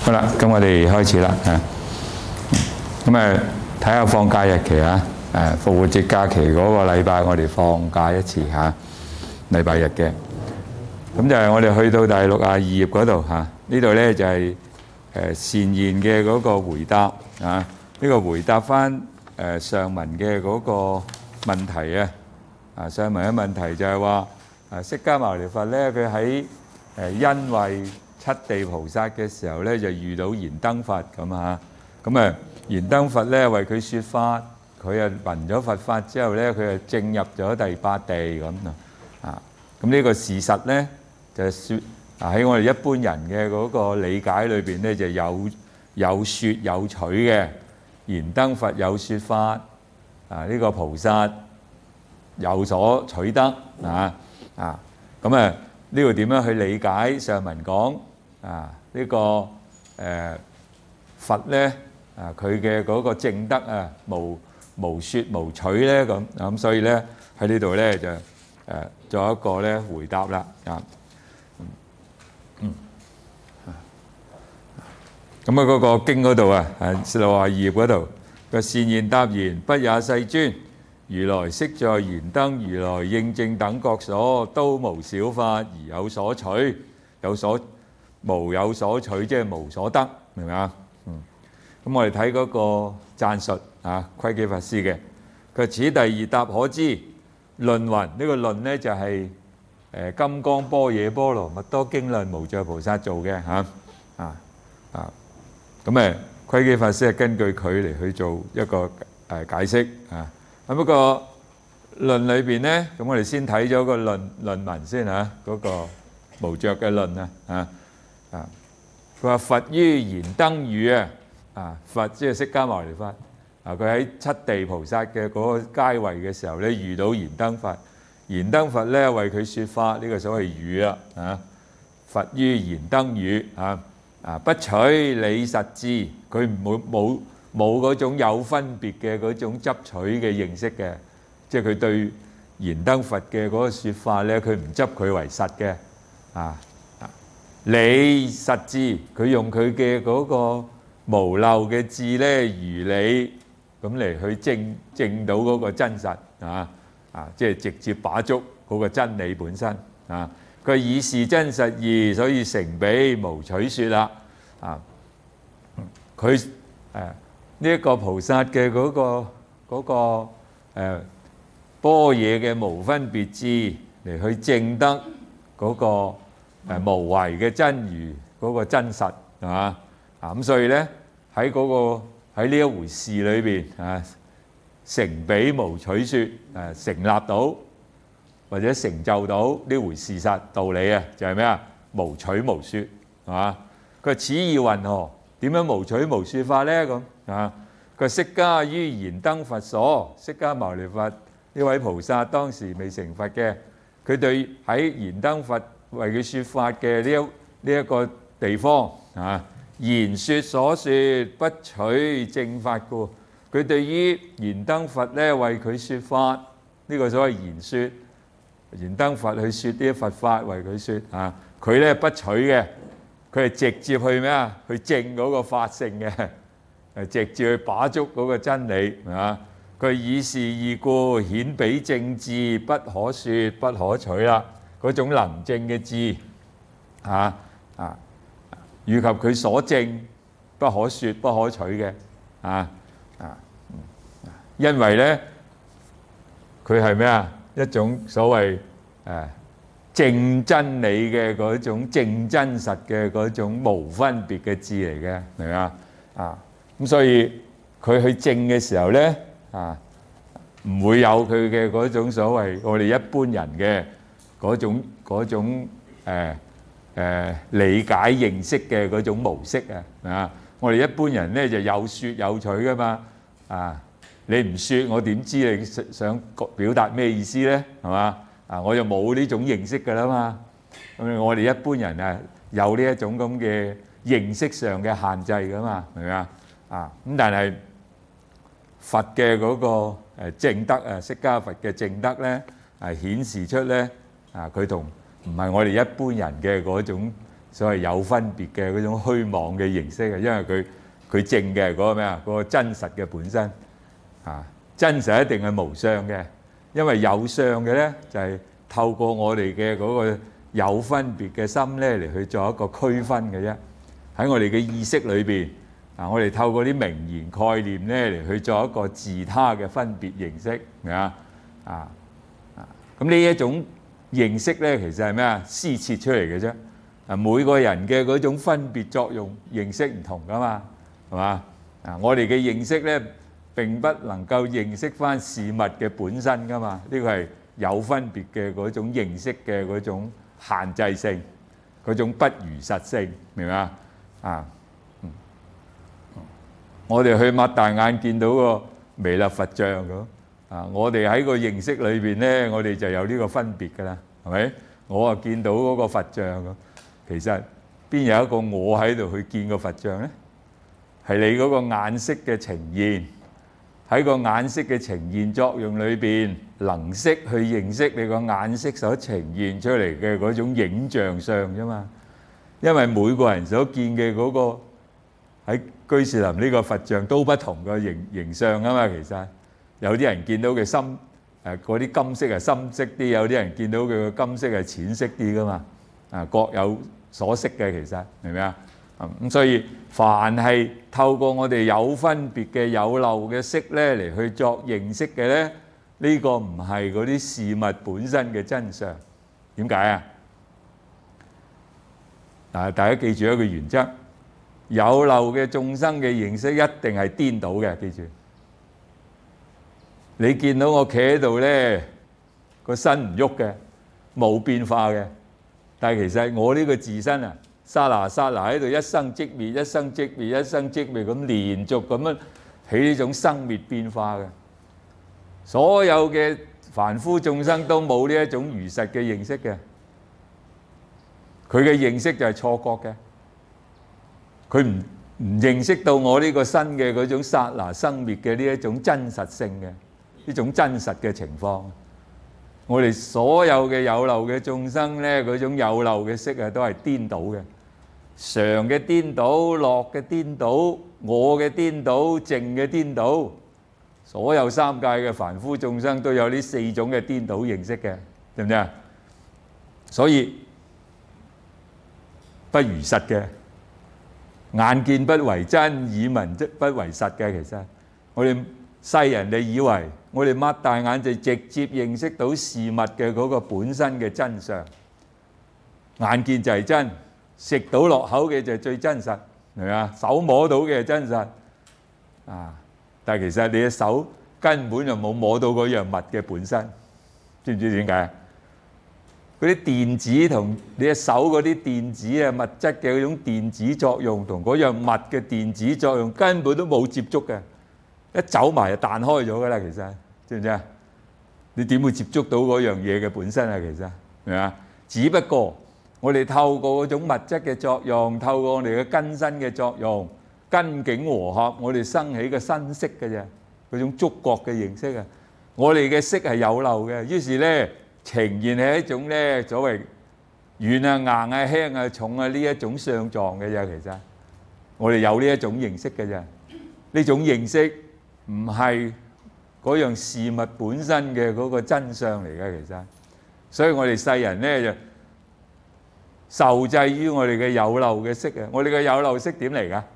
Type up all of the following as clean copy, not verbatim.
好啦，咁我哋開始啦嚇。咁睇下放假日期啊。復活節假期嗰個禮拜，我哋放假一次嚇，禮拜日嘅。咁就係我哋去到第62頁嗰度嚇，呢度咧就係善言嘅嗰個回答啊。呢個回答翻上文嘅嗰個問題啊。上文嘅問題就係話釋迦牟尼佛咧，佢喺因為七地菩薩嘅時候咧，就遇到燃燈佛咁啊。咁燃燈佛咧為佢説法，佢聞咗佛法之後咧，佢就證入咗第八地咁啊。咁呢個事實咧就説喺我哋一般人嘅嗰個理解裏邊咧，就有説有取嘅。燃燈佛有説法呢個菩薩有所取得咁呢個點樣去理解上文講呢個佛咧佢嘅嗰個證德無説無取咧咁所以咧喺呢度咧就做一個咧回答啦咁嗰個經嗰度62頁嗰度個善言答言，不也世尊，如來昔在燃燈如來應正等覺所，都無少法而有所取，無有所取即係無所得，明唔明啊？咁我哋睇嗰個讚述窺基法師嘅，佢此第二答可知，論云呢個論咧就係金剛般若波羅蜜多經論無著菩薩做嘅咁窺基法師係根據佢嚟去做一個解釋咁不過論裏邊咧，咁我哋先睇咗個論文先嗰個無著嘅論佢話佛於燃燈語佛即係釋迦牟尼佛佢喺七地菩薩嘅嗰個階位嘅時候咧，遇到燃燈佛，燃燈佛咧為佢説法，呢個所謂語啦佛於燃燈語不取理實智，佢冇嗰種有分別嘅嗰種執取嘅認識嘅，即係佢對燃燈佛嘅嗰個説法咧，佢唔執佢為實嘅理實智，佢用佢嘅嗰個無漏嘅智咧，如理咁嚟去證到嗰個真實即係直接把捉嗰個真理本身佢以是真實義，所以成彼無取説啦佢呢一個菩薩嘅嗰個般若嘅無分別智嚟去證得嗰個無為嘅真如嗰個真實咁所以咧喺呢一回事裏邊成彼無取説成立到或者成就到呢回事實道理就係咩無取無説佢此義云何？點樣無取無説法咧？咁佢釋迦於燃燈佛所，釋迦牟尼佛呢位菩薩當時未成佛嘅，佢對喺燃燈佛為佢説法嘅呢一個地方言説所説不取正法故，佢對於燃燈佛咧為佢説法呢個所謂言説，燃燈佛去説啲佛法為佢説佢咧不取嘅。佢係直接去咩去證嗰個法性嘅，直接去把捉嗰個真理佢以是義故顯彼正智不可説不可取啦，嗰種能證嘅智以及佢所證不可説不可取嘅因為咧佢係咩一種所謂正真理嘅嗰種正真實嘅嗰種無分別嘅智嚟嘅，明唔明咁所以佢去證嘅時候咧唔會有佢嘅嗰種所謂我哋一般人嘅嗰種理解認識嘅嗰種模式我哋一般人咧就有説有取噶嘛你唔説我點知你想表達咩意思咧？係嘛？我就冇呢種認識㗎啦嘛，咁我哋一般人有呢一種咁嘅認識上嘅限制㗎嘛，明唔明咁但係佛嘅嗰個證德釋迦佛嘅證德咧顯示出咧佢同唔係我哋一般人嘅嗰種所謂有分別嘅嗰種虛妄嘅形式啊，因為佢證嘅係嗰個咩啊？嗰個真實嘅本身啊，真實一定係無相嘅，因為有相嘅咧就係透過我哋嘅嗰個有分別嘅心咧嚟去做一個區分嘅啫。喺我哋嘅意識裏邊啊，我哋透過啲名言概念咧嚟去做一個自他嘅分別形式，明啊？咁呢一種形式咧，其實係咩啊？施設出嚟嘅啫。啊，每個人嘅嗰種分別作用形式唔同噶嘛，係嘛？啊，我哋嘅認識咧並不能夠認識翻事物嘅本身噶嘛，呢個係有分別嘅嗰種認識嘅嗰種限制性，嗰種不如實性，明嘛？我哋去擘大眼見到個彌勒佛像咁啊，我哋喺個認識裏邊咧，我哋就有呢個分別噶啦，係咪？我啊見到嗰個佛像咁，其實邊有一個我喺度去見個佛像咧？係你嗰個眼識嘅呈現，喺個眼識嘅呈現作用裏邊，能識去認識你個眼識所呈現出嚟嘅嗰種影像相啫嘛。因為每個人所見嘅嗰個喺居士林呢個佛像都不同嘅形象啊嘛。其實有啲人見到嘅深嗰啲金色係深色啲，有啲人見到佢嘅金色係淺色啲噶嘛。各有所識嘅，其實明唔明啊？咁所以凡係透過我哋有分別嘅有漏嘅識咧嚟去作認識嘅咧，呢個唔係嗰啲事物本身嘅真相。點解啊？大家記住一個原則，有漏嘅眾生嘅認識一定係顛倒嘅。記住，你見到我企喺度咧，個身唔喐嘅，冇變化嘅，但係其實我呢個自身啊，剎那剎那喺度一生即滅，一生即滅，一生即滅咁連續咁樣起呢種生滅變化嘅。所有嘅凡夫眾生都冇呢一種如實嘅認識嘅，佢嘅認識就係錯覺嘅，佢唔認識到我呢個身嘅嗰種剎那生滅嘅呢一種真實性嘅呢種真實嘅情況。我哋所有嘅有漏嘅眾生咧，嗰種有漏嘅識啊，都係顛倒嘅，常嘅顛倒，樂嘅顛倒，我嘅顛倒，淨嘅顛倒。所有三界嘅凡夫眾生都有呢四種嘅顛倒認識嘅，知唔知啊？所以不如實嘅，眼見不為真，耳聞即不為實嘅。其實我哋世人哋以為我哋擘大眼就直接認識到事物嘅嗰個本身嘅真相，眼見就係真，食到落口嘅就係最真實，係咪啊？手摸到嘅係真實啊！但係其實你嘅手根本就冇摸到嗰樣物嘅本身，知唔知點解？嗰啲電子同你嘅手嗰啲電子啊，物質嘅嗰種電子作用同嗰樣物嘅電子作用根本都冇接觸嘅，一走埋就彈開咗㗎啦。其實知唔知啊？你點會接觸到嗰樣嘢嘅本身啊？其實係咪啊？只不過我哋透過嗰種物質嘅作用，透過我哋嘅根身嘅作用，根境和合，我哋生起嘅身識嘅啫，嗰種觸覺嘅認識啊。我哋嘅識係有漏嘅，於是咧呈現係一種咧所謂軟啊、硬啊、輕啊、重啊呢一種相狀嘅啫。其實我哋有呢一種認識嘅啫，呢種認識唔係嗰樣事物本身嘅嗰個真相嚟嘅。其實，所以我哋世人咧就受制於我哋嘅有漏嘅識啊。我哋嘅有漏識點嚟㗎？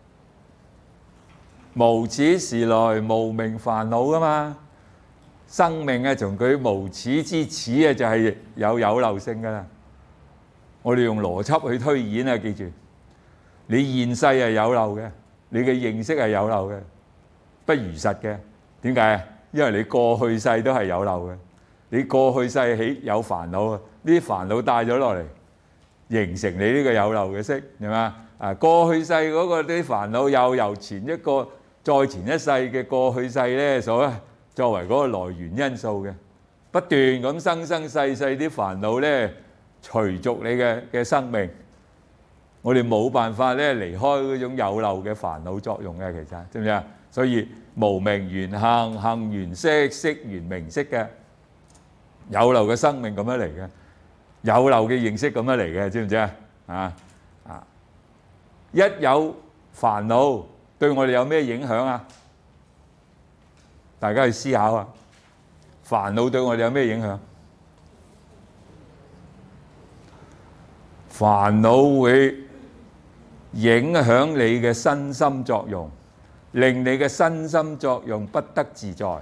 無始時來無明煩惱㗎嘛。生命啊，從佢無始之始啊，就係有漏性㗎啦。我哋用邏輯去推演啊，記住，你現世係有漏嘅，你嘅認識係有漏嘅，不如實嘅。點解啊？因為你過去世都係有漏嘅，你過去世起有煩惱啊，呢啲煩惱帶咗落嚟，形成你呢個有漏嘅識，係嘛？啊，過去世嗰個啲煩惱又由前一個再前一世嘅過去世咧所作為嗰個來源因素嘅，不斷咁生生世世啲煩惱咧隨逐你嘅生命，我哋冇辦法咧離開嗰種有漏嘅煩惱作用嘅。其實知唔知啊？所以無明緣行，行緣識，識緣名色嘅有漏嘅生命咁樣嚟嘅，有漏嘅認識咁樣嚟嘅，知唔知啊？ 一有煩惱對我哋有咩影響啊？大家去思考啊！煩惱對我哋有咩影響？煩惱會影響你嘅身心作用，令你嘅身心作用不得自在。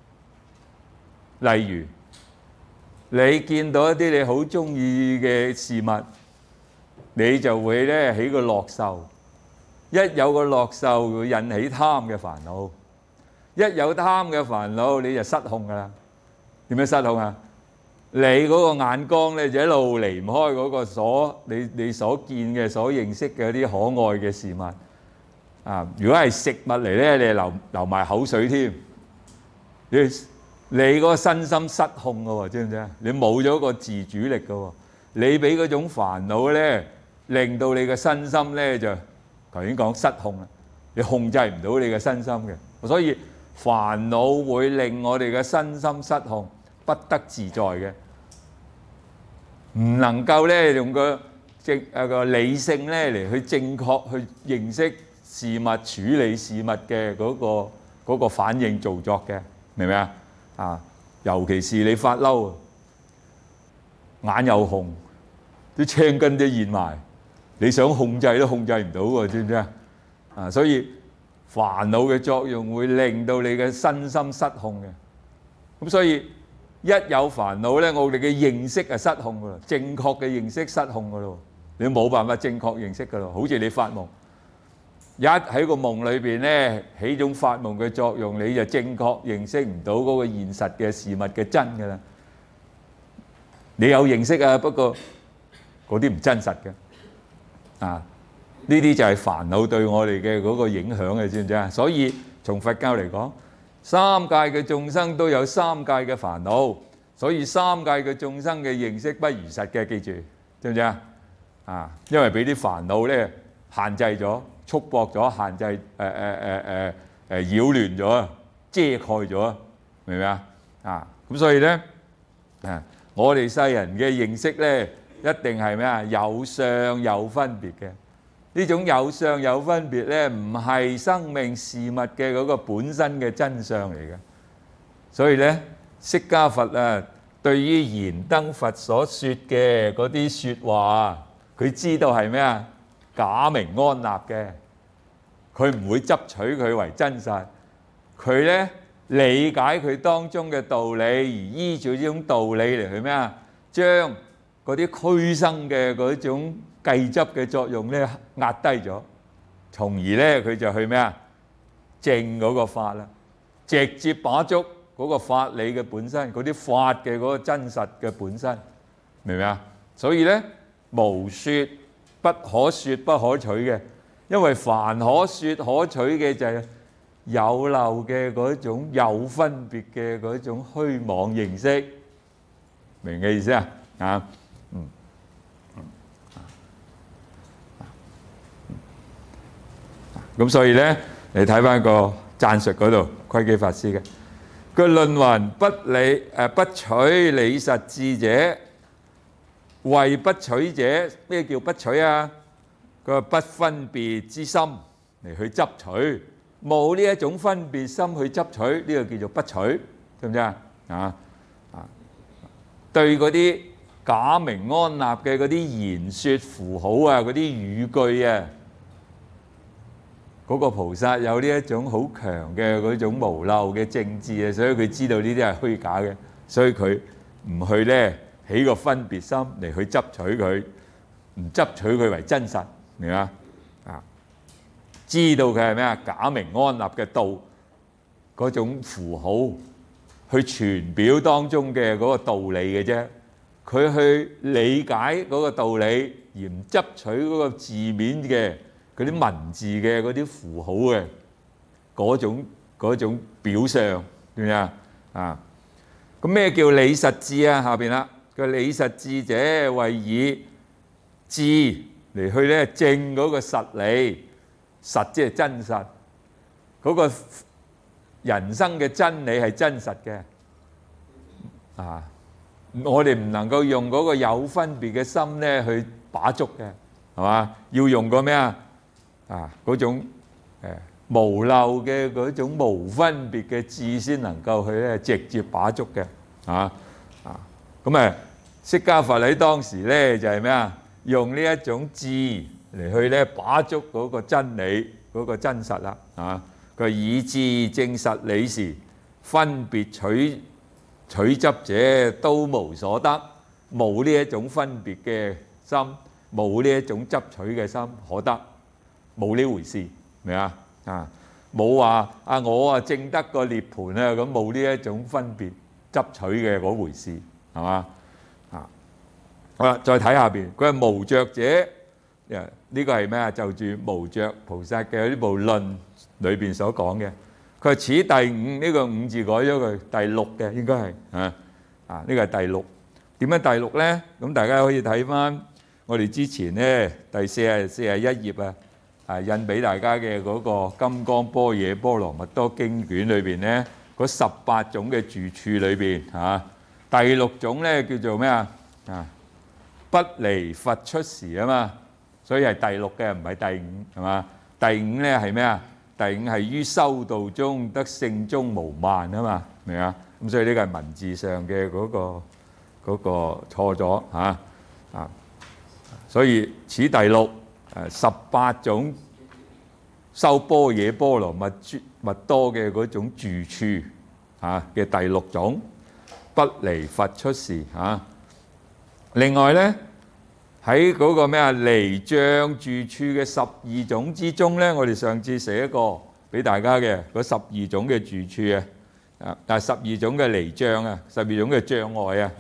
例如，你見到一啲你好中意嘅事物，你就會咧起個樂受。一有個樂受會引起貪嘅煩惱，一有貪嘅煩惱你就失控㗎啦。點樣失控啊？你嗰個眼光咧就一路離唔開嗰個你所見嘅、所認識嘅啲可愛嘅事物啊！如果係食物嚟咧，你係流埋口水添。你嗰個身心失控㗎喎，知唔知啊？你冇咗個自主力㗎喎，你俾嗰種煩惱咧，令到你嘅身心咧就頭先講失控啦，你控制唔到你嘅身心嘅，所以煩惱會令我哋嘅身心失控。不得自在嘅，唔能夠咧用個理性咧嚟去正確去認識事物、處理事物嘅嗰個反應造作嘅，明唔明啊？啊，尤其是你發嬲，眼又紅，啲青筋都現埋，你想控制都控制唔到喎，知唔知啊？啊，所以煩惱嘅作用會令到你嘅身心失控嘅，咁所以。一有煩惱咧，我哋嘅認識係失控噶啦，正確嘅認識失控噶咯，你冇辦法正確認識噶咯。好似你發夢，一喺個夢裏邊咧起種發夢嘅作用，你就正確認識唔到嗰個現實嘅事物嘅真噶啦。你有認識啊，不過嗰啲唔真實嘅啊。呢啲就係煩惱對我哋嘅嗰個影響嘅，知唔知啊？所以從佛教嚟講，三界嘅眾生都有三界嘅煩惱，所以三界嘅眾生嘅認識不如實嘅，記住，知唔知啊？啊，因為俾啲煩惱咧限制咗、束縛咗、限制擾亂咗、遮蓋咗，明唔明啊？啊，咁所以咧我哋世人嘅認識咧一定係咩啊？有相有分別嘅。呢種有相有分別咧，唔係生命事物嘅嗰個本身嘅真相嚟嘅。所以咧，釋迦佛啊，對於燃燈佛所說嘅嗰啲説話，佢知道係咩啊？假名安立嘅，佢唔會執取佢為真實。佢咧理解佢當中嘅道理，而依照呢種道理嚟去咩啊？將嗰啲驅生嘅嗰種計執嘅作用咧壓低咗，從而咧佢就去咩啊？證嗰個法啦，直接把捉嗰個法理嘅本身，嗰啲法嘅嗰個真實嘅本身，明唔明啊？所以咧無說不可說不可取嘅，因為凡可說可取嘅就係有漏嘅嗰種有分別嘅嗰種虛妄認識，明嘅意思啊？啊，咁所以咧，你睇翻個贊述嗰度，窺基法師嘅個論云不取理實智者，為不取者，咩叫不取啊？佢話不分別之心嚟去執取，冇呢一種分別心去執取，呢個叫做不取，知唔知啊？對嗰啲假名安立嘅嗰啲言説符號啊，嗰啲語句啊。嗰個菩薩有呢一種好強嘅嗰種無漏嘅正智啊，所以佢知道呢啲係虛假嘅，所以佢唔去咧起個分別心嚟去執取佢，唔執取佢為真實，明嘛？啊，知道佢係咩啊？假名安立嘅道嗰種符號，去傳表當中嘅嗰個道理嘅啫。佢去理解嗰個道理，而唔執取嗰個字面嘅。嗰啲文字嘅嗰啲符號嘅嗰種表象，點樣啊？咁咩叫理實智啊？下邊啦，個理實智者為以智嚟去咧證嗰個實理，實即係真實，嗰個人生嘅真理係真實嘅啊！我哋唔能夠用嗰個有分別嘅心咧去把捉嘅， 係嘛？要用個咩啊？嗰種無漏嘅嗰種無分別嘅智先能夠去咧直接把捉嘅咁釋迦佛喺當時咧就係咩啊？用呢一種智嚟去咧把捉嗰個真理嗰個真實啦佢以智證實理時，分別取執者都無所得，冇呢一種分別嘅心，冇呢一種執取嘅心可得，冇呢回事，明啊？冇話我證得個涅槃咁冇呢一種分別執取嘅嗰回事，係嘛？好啦，再睇下邊，佢係無著者，呢個係咩啊？就住無著菩薩嘅呢部論裏邊所講嘅，佢係此第五，呢個五字改咗佢第六嘅，應該係呢個係第六。點樣第六咧？咁大家可以睇翻我哋之前咧第41頁印俾大家嘅嗰個《金剛般若波羅蜜多經卷》裏邊咧，嗰18種嘅住處裏邊第六種咧叫做咩啊？不離佛出時啊嘛，所以係第六嘅，唔係第五，係嘛？第五咧係咩啊？第五係於修道中得聖中無慢啊嘛，明啊？咁所以呢個係文字上嘅嗰個錯咗所以此第六18種修般若波羅蜜多嘅嗰種住處嘅第六種，不離佛出時另外咧喺嗰個咩離障住處嘅12種之中咧，我哋上次寫過俾大家嘅嗰12種嘅住處但係12種嘅離障12種嘅障礙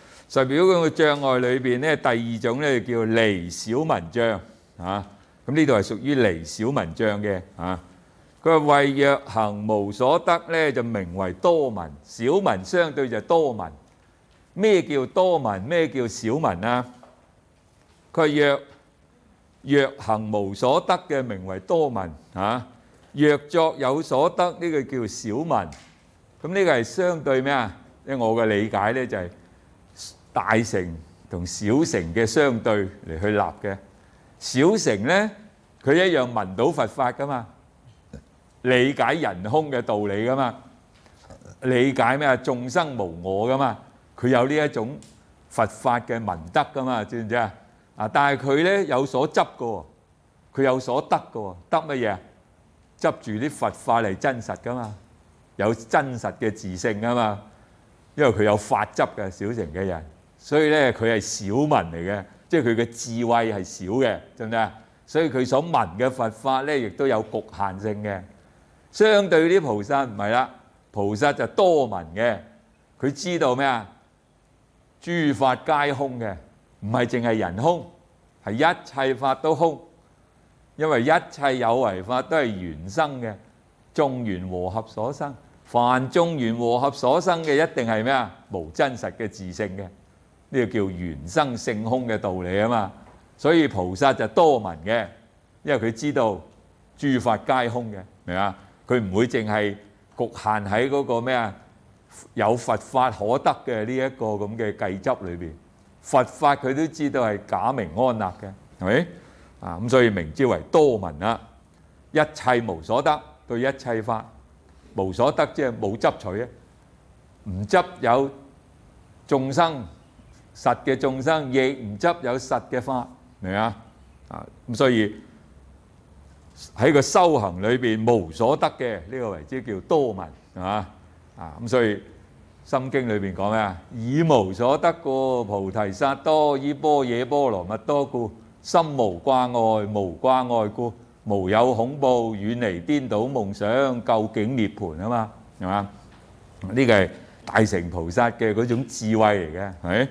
12種嘅障礙裏邊咧，第二種咧叫離小文障咁呢度係屬於離小文障嘅佢話為若行無所得咧，就名為多聞，小聞相對就多聞。咩叫多聞？咩叫小聞啊？佢話若行無所得嘅名為多聞若作有所得呢個叫小聞。咁呢個係相對咩啊？因為我嘅理解咧就係大乘同小乘嘅相對嚟去立嘅。小乘咧佢一樣聞到佛法噶嘛，理解人空嘅道理噶嘛，理解咩啊？眾生無我噶嘛，佢有呢一種佛法嘅聞得噶嘛，知唔知但係佢咧有所執嘅喎，佢有所得嘅喎，得乜嘢？執住啲佛法嚟真實噶嘛，有真實嘅自性啊嘛，因為佢有法執嘅小乘嘅人，所以咧佢係小聞嚟嘅，即係佢嘅智慧係少嘅，知唔知啊？所以佢所聞嘅佛法咧，亦都有局限性嘅。相對啲菩薩唔係啦，菩薩就多聞嘅，佢知道咩啊？諸法皆空嘅，唔係淨係人空，係一切法都空。因為一切有為法都係緣生嘅，眾緣和合所生。凡眾緣和合所生嘅，一定係咩啊？無真實嘅自性嘅，呢個叫緣生性空嘅道理啊嘛。所以菩薩就多聞嘅，因為佢知道諸法皆空嘅，明啊？佢唔會淨係局限喺嗰個咩啊？有佛法可得嘅呢一個咁嘅計執裏邊，佛法佢都知道係假名安立嘅，係咪？咁所以名之為多聞啦。一切無所得，對一切法無所得，即係冇執取啊，唔執有眾生實嘅眾生，亦唔執有實嘅法，明啊？咁所以喺個修行裏邊無所得嘅呢個為之叫多聞，係嘛？咁所以心經裏邊講咩啊？以無所得故，菩提薩埵，依般若波羅蜜多故，心無掛礙，無掛礙故，無有恐怖，遠離顛倒夢想，究竟涅槃啊嘛，係嘛？呢個係大乘菩薩嘅嗰種智慧嚟嘅，係咪？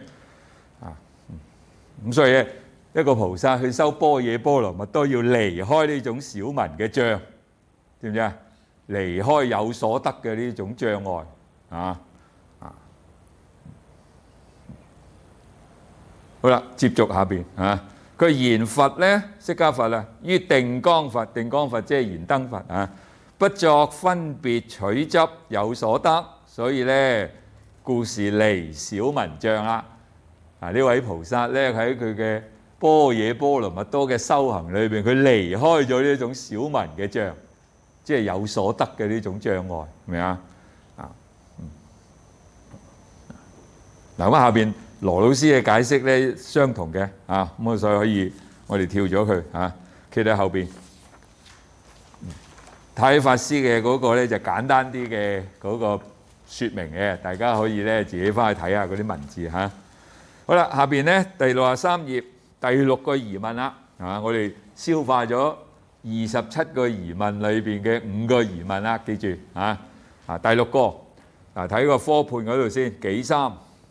咁所以咧，一個菩薩去修般若波羅蜜多，要離開呢種小聞嘅障，知唔知啊？離開有所得嘅呢種障礙好啦，接續下邊佢言佛咧，釋迦佛於定光佛，定光佛即係燃燈佛不作分別取執有所得，所以咧故是離小聞障啦。呢位菩薩咧喺佢嘅般若波羅蜜多嘅修行裏邊，佢離開咗呢種小民嘅障，即係有所得嘅呢種障礙，係咪啊？嗱，咁下邊羅老師嘅解釋咧相同嘅啊，咁啊所以可以我哋跳咗佢啊，企喺後邊。太法師嘅嗰個咧就簡單啲嘅嗰個説明嘅，大家可以咧自己翻去睇下嗰啲文字嚇。好啦，下邊咧第63頁第6個疑問啦，我哋消化咗27個疑問裏邊嘅5個疑問啦，記住第6個睇個科判嗰度先，己三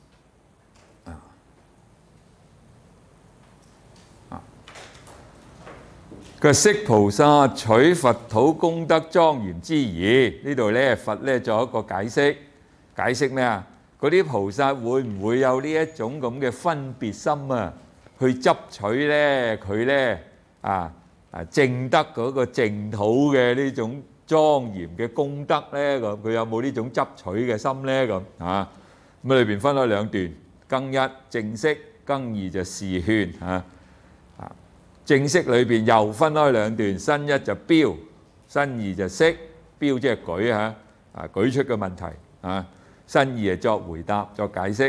個釋菩薩取佛土功德莊嚴之疑，呢度咧佛咧作一個解釋咩啊？嗰啲菩薩會唔會有呢一種咁嘅分別心啊？去執取咧佢咧證得嗰個淨土嘅呢種莊嚴嘅功德咧，咁佢有冇呢種執取嘅心咧？咁咁裏邊分開兩段，更一正式，更二就示勸正式裏邊又分開兩段，新一就標，新二就釋。標即係舉舉出嘅問題新二係作回答作解釋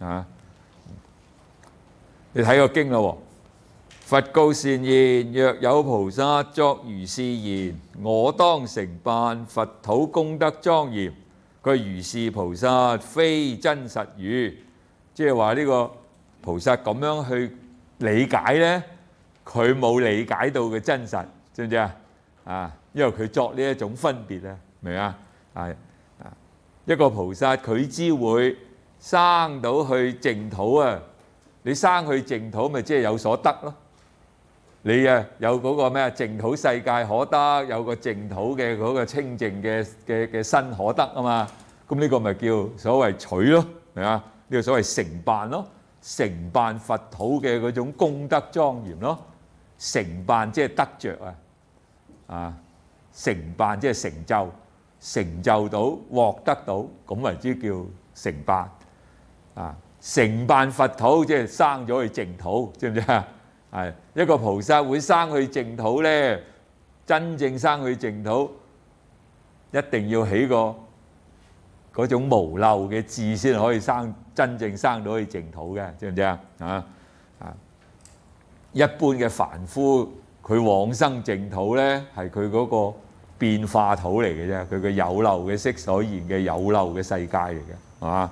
你睇個經咯，佛告善言：若有菩薩作如是言，我當承辦佛土功德莊嚴。佢如是菩薩非真實語，即係話呢個菩薩咁樣去理解咧。佢冇理解到嘅真實，知唔知因為佢作呢一種分別咧，明啊？一個菩薩佢只會生到去淨土啊！你生去淨土，咪即係有所得咯。你有嗰個咩淨土世界可得，有個淨土嘅嗰個清淨嘅身可得啊嘛。咁呢個咪叫所謂取咯，明啊？呢個所謂承辦咯，承辦佛土嘅嗰種功德莊嚴咯。承辦即係得着承辦即係成就到獲得到，咁為之叫承辦承辦佛土即係生咗去淨土，知唔知一個菩薩會生去淨土咧，真正生去淨土，一定要起個嗰種無漏嘅智先可以真正生到去淨土嘅，知唔知一般嘅凡夫佢往生淨土咧，係佢嗰個變化土嚟嘅啫，佢個有漏嘅色所現嘅有漏嘅世界嚟嘅，係嘛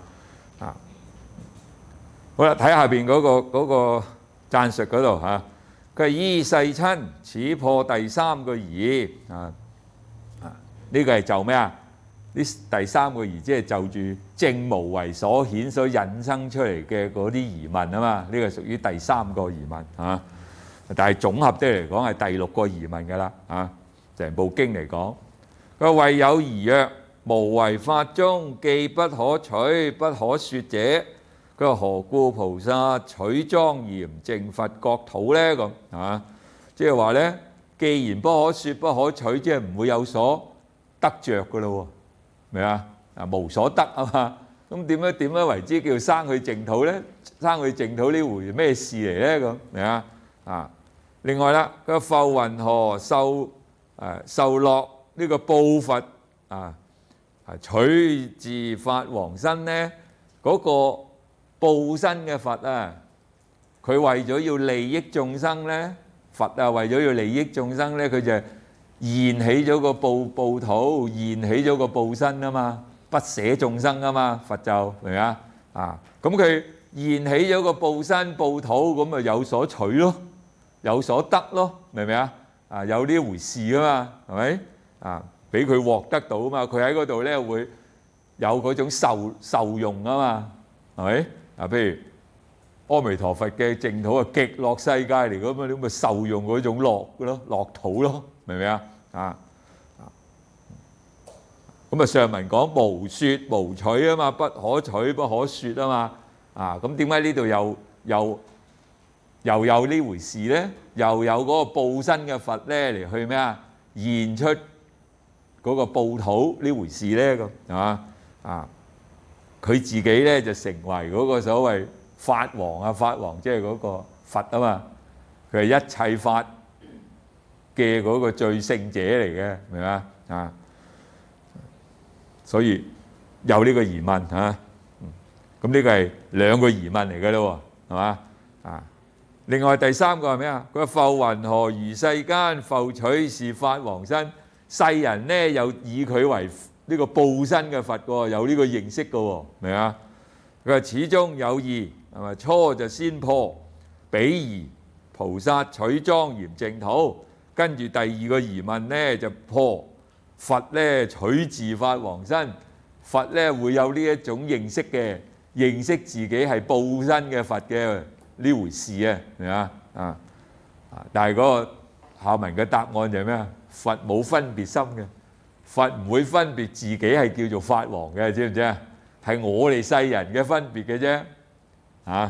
好啦，睇下邊嗰個讚述嗰度佢係依世親，此破第3個疑呢個係就咩啊？呢第3個疑即係就住正無為所顯所引生出嚟嘅嗰啲疑問啊嘛，呢個屬於第3個疑問但係總合啲嚟講係第6個疑問㗎啦成部經嚟講，佢話謂有疑曰：無為法中既不可取不可說者，佢話何故菩薩取莊嚴淨佛國土咧？咁即係話咧，既然不可說不可取，即係唔會有所得着㗎咯喎，明啊？無所得啊嘛，咁點樣為之叫生去淨土咧？生去淨土呢回咩事嚟咧？咁明啊？另外啦，佢話復云何受樂呢個報佛取自法王身咧？嗰個報身嘅佛佢為咗要利益眾生咧，佛為咗要利益眾生咧，佢就現起咗個報土，現起咗個報身啊嘛，不捨眾生啊嘛，佛就明啊？咁佢現起咗個報身報土，咁咪有所取咯，有所得咯，明唔明有呢回事啊嘛，係咪俾佢獲得到啊嘛，佢喺嗰度咧會有嗰種受用啊嘛，係咪譬如阿彌陀佛嘅淨土極樂世界嚟㗎嘛，你咪受用嗰種樂嘅咯，樂土咯，明唔明咁上文講無說無取啊嘛，不可取不可說啊嘛，咁點解呢度又有呢回事咧？又有嗰個報身嘅佛咧嚟去咩現出嗰個報土呢回事咧？咁係嘛佢自己咧就成為嗰個所謂法王法王即係嗰個佛啊嘛， 佢係一切法嘅嗰個最聖者嚟嘅，明嘛啊？所以有呢個疑問嚇，咁呢個係兩個疑問嚟嘅咯，係嘛啊？另外第三個係咩啊？佢話浮雲何如世間復取是法王身，世人咧又以佢為呢個報身嘅佛喎，有呢個認識嘅喎，明啊？佢話始終有異，係咪？初就先破，比而菩薩取莊嚴淨土，跟住第二個疑問咧就破佛咧取自法王身，佛咧會有呢一種認識嘅，認識自己係報身嘅佛嘅呢回事啊，明啊？啊，但係嗰個下文嘅答案就係咩啊？佛冇分別心嘅，佛唔會分別自己係叫做法王嘅，知唔知啊？係我哋世人嘅分別嘅啫，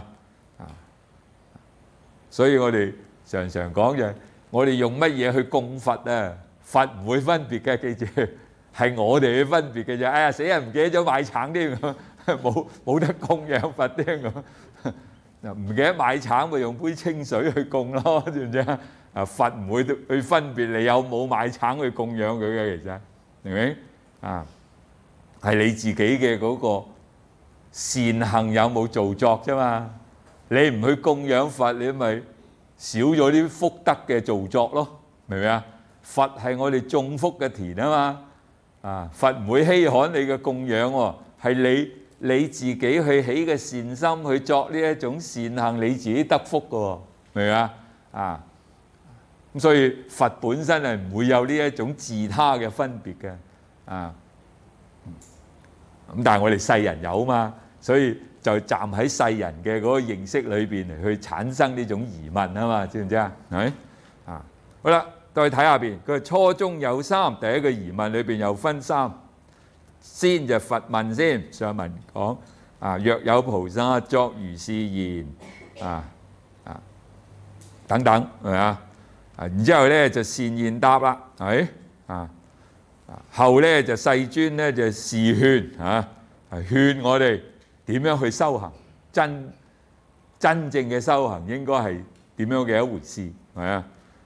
所以我哋常常講就係我哋用乜嘢去供佛啊？佛唔會分別嘅，記住係我哋嘅分別嘅啫。哎呀，死人唔記得咗買橙添，冇得供養佛添咁。唔記得買橙咪用杯清水去供咯，知唔知啊？啊，佛唔會去分別你有冇買橙去供養佢嘅，其實明唔明啊？係你自己嘅嗰個善行有冇做作啫嘛？你唔去供養佛，你咪少咗啲福德嘅做作咯，明唔明啊？佛係我哋種福嘅田啊嘛，啊，佛唔會稀罕你嘅供養喎，係你自己去起嘅善心去作呢一種善行，你自己得福嘅喎，明唔明啊？啊，咁所以佛本身係唔會有呢一種自他嘅分別嘅，啊，咁但係我哋世人有嘛，所以就站喺世人嘅嗰個認識裏邊嚟去產生呢種疑問啊嘛，知唔知啊？係咪啊？好啦，再睇下邊，佢初中有三，第一個疑問裏邊又分三。先就佛問先，上文講啊，若有菩薩作如是言等等係咪啊？然之後咧就善現答啦，係啊，後咧就世尊咧就示勸勸我哋點樣去修行，真正嘅修行應該係點樣嘅一回事，係咪啊？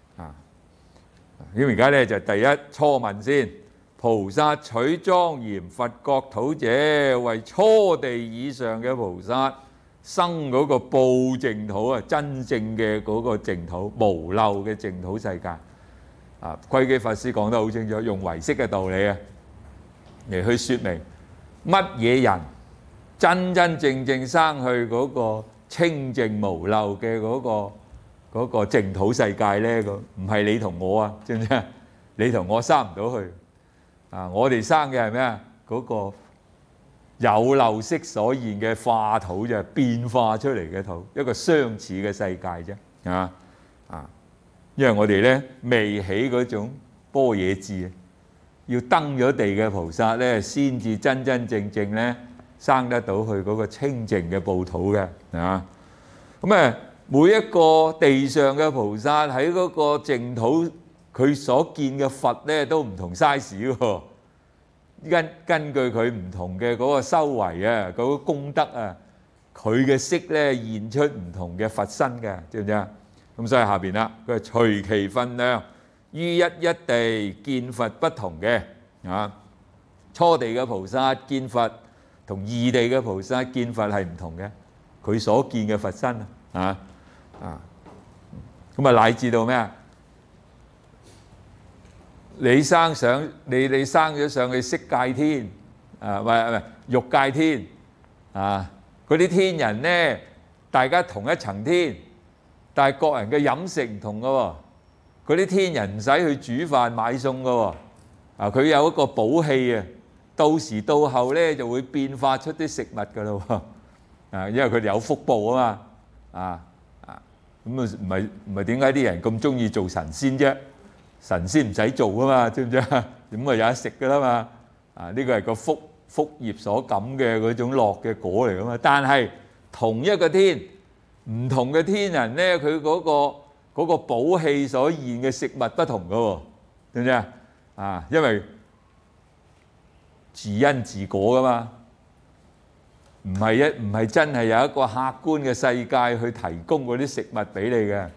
咁而家咧就第一初問先。菩薩取莊嚴佛國土者，為初地以上嘅菩薩生嗰個報淨土啊，真正嘅嗰個淨土，無漏嘅淨土世界。啊，窺基法師講得好清楚，用唯識嘅道理啊嚟去説明乜嘢人真真正正生去嗰個清淨無漏嘅嗰個淨土世界咧？唔係你同我啊，知唔知啊？你同我生唔到去。啊！我哋生嘅係咩啊？嗰個有漏色所現嘅化土啫，變化出嚟嘅土，一個相似嘅世界啫。因為我哋咧未起嗰種般若智，要登咗地嘅菩薩咧，先至真真正正咧生得到去嗰個清淨嘅報土嘅。咁每一個地上嘅菩薩喺嗰個淨土，佢所見嘅佛咧都唔同 size 喎，根據佢唔同嘅嗰個修為啊，嗰個功德啊，佢嘅色咧現出唔同嘅佛身嘅，知唔知啊？咁所以下邊啦，佢係隨其分量，於一一地見佛不同嘅。初地嘅菩薩見佛同二地嘅菩薩見佛係唔同嘅，佢所見嘅佛身咁乃至到咩啊？你生咗上去色界天，唔係欲界天，嗰啲天人咧，大家同一層天，但係各人嘅飲食唔同嘅喎。嗰啲天人唔使去煮飯買餸嘅喎，佢有一個寶器啊，到時到後咧就會變化出啲食物嘅咯喎，因為佢哋有福報啊嘛，咁唔係點解啲人咁中意做神仙啫？神仙唔使做啊嘛，知唔知啊？咁有得食噶啦嘛，呢個係個福業所感嘅嗰種樂嘅果嚟噶嘛。但係同一個天，唔同嘅天人咧，佢嗰個寶器所現嘅食物不同噶喎，知唔知啊？因為自因自果噶嘛，唔係真係有一個客觀嘅世界去提供嗰啲食物俾你嘅。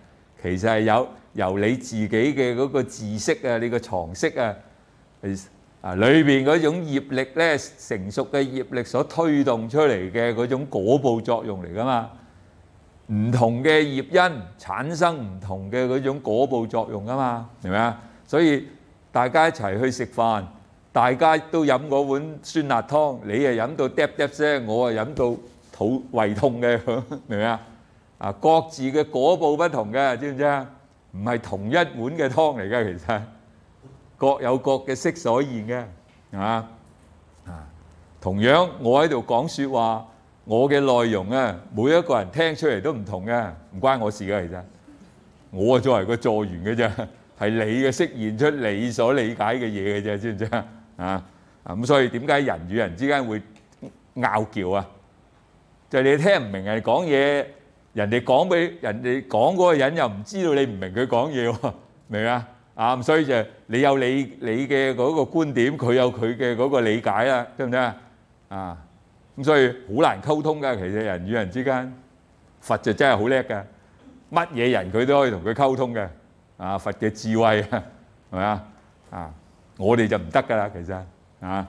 其實係由你自己嘅嗰個知識啊，你個常識啊，裏邊嗰種業力咧，成熟嘅業力所推動出嚟嘅嗰種果報作用嚟噶嘛。唔同嘅業因產生唔同嘅嗰種果報作用噶嘛，明唔明啊？所以大家一齊去食飯，大家都飲嗰碗酸辣湯，你係飲到嗒嗒聲，我係飲到胃痛嘅，明唔明啊？各自嘅果報不同嘅，知唔知啊？唔係同一碗嘅湯嚟嘅，其實各有各嘅色所現嘅，係嘛？同樣我喺度講説話，我嘅內容啊，每一個人聽出嚟都唔同嘅，唔關我事嘅。其實我作為個助緣嘅啫，係你嘅釋現出你所理解嘅嘢嘅啫，知唔知啊？咁所以點解人與人之間會拗撬啊？就係你聽唔明人哋講嘢，人哋講俾人哋講嗰個人又唔知道你唔明佢講嘢喎，明啊？咁所以就你有你嘅嗰個觀點，佢有佢嘅嗰個理解啦，知唔知啊？咁所以好難溝通㗎，其實人與人之間，佛就真係好叻㗎，乜嘢人佢都可以同佢溝通嘅，佛嘅智慧啊，係咪啊？我哋就唔得㗎啦，其實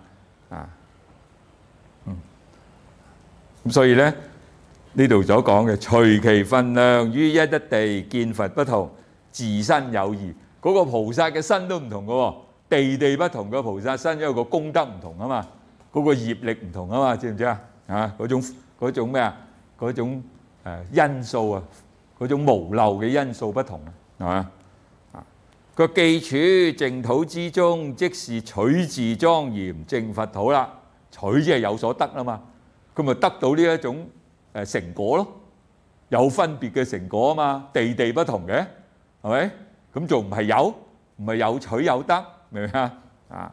咁所以咧呢度所講嘅隨其分量於一地見佛不同，自身有異。嗰個菩薩嘅身都唔同嘅喎，地不同嘅菩薩身，因為個功德唔同啊嘛，嗰個業力唔同啊嘛，知唔知啊？嗰種咩啊？嗰種因素啊，嗰種無漏嘅因素不同啊，係嘛？個記處淨土之中，即是取自莊嚴淨佛土啦。取即係有所得啊嘛，佢咪得到呢一種成果咯，有分別嘅成果啊嘛，地不同嘅，係咪？咁仲唔係有？唔係有取有得，明唔明啊？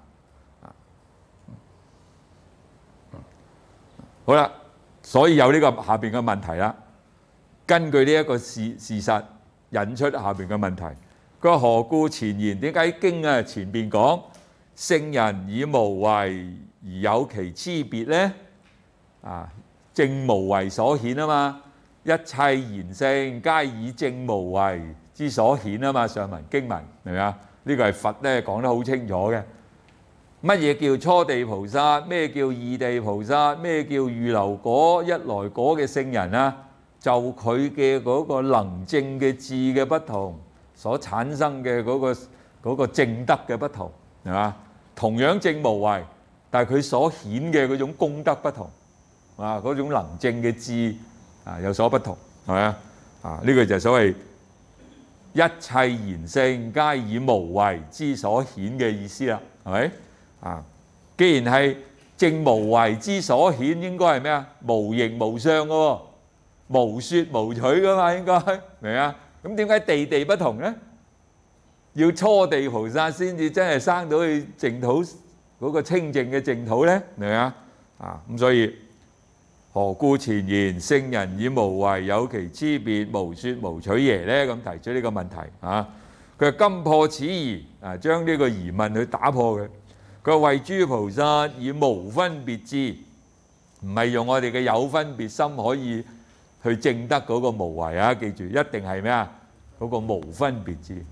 好啦，所以有呢個下邊嘅問題啦。根據呢一個事實引出下邊嘅問題，佢話何故前言？點解經啊前邊講聖人以無為而有其差別呢？正無為所顯啊嘛，一切賢聖皆以正無為之所顯啊嘛，上文經文明唔明啊？呢個係佛咧講得好清楚嘅。乜嘢叫初地菩薩？咩叫二地菩薩？咩叫預流果、一來果嘅聖人啊？就佢嘅嗰個能證嘅智嘅不同，所產生嘅嗰個證德嘅不同，係嘛？同樣正無為，但係佢所顯嘅嗰種功德不同，嗰種能證嘅智有所不同，係咪啊？呢個就係所謂一切賢聖皆以無為之所顯嘅意思啦，係咪？既然係正無為之所顯，應該係咩啊？無形無相嘅喎，無說無取嘅嘛，應該明啊？咁點解地不同咧？要初地菩薩先至真係生到去淨土嗰個清淨嘅淨土咧，明啊？咁所以何故前言聖人以無為有其差別，無說無取耶咧？咁提出呢個問題佢話今破此疑將呢個疑問去打破嘅。佢話為諸菩薩以無分別智，唔係用我哋嘅有分別心可以去證得嗰個無為啊！記住，一定係咩啊？嗰個無分別智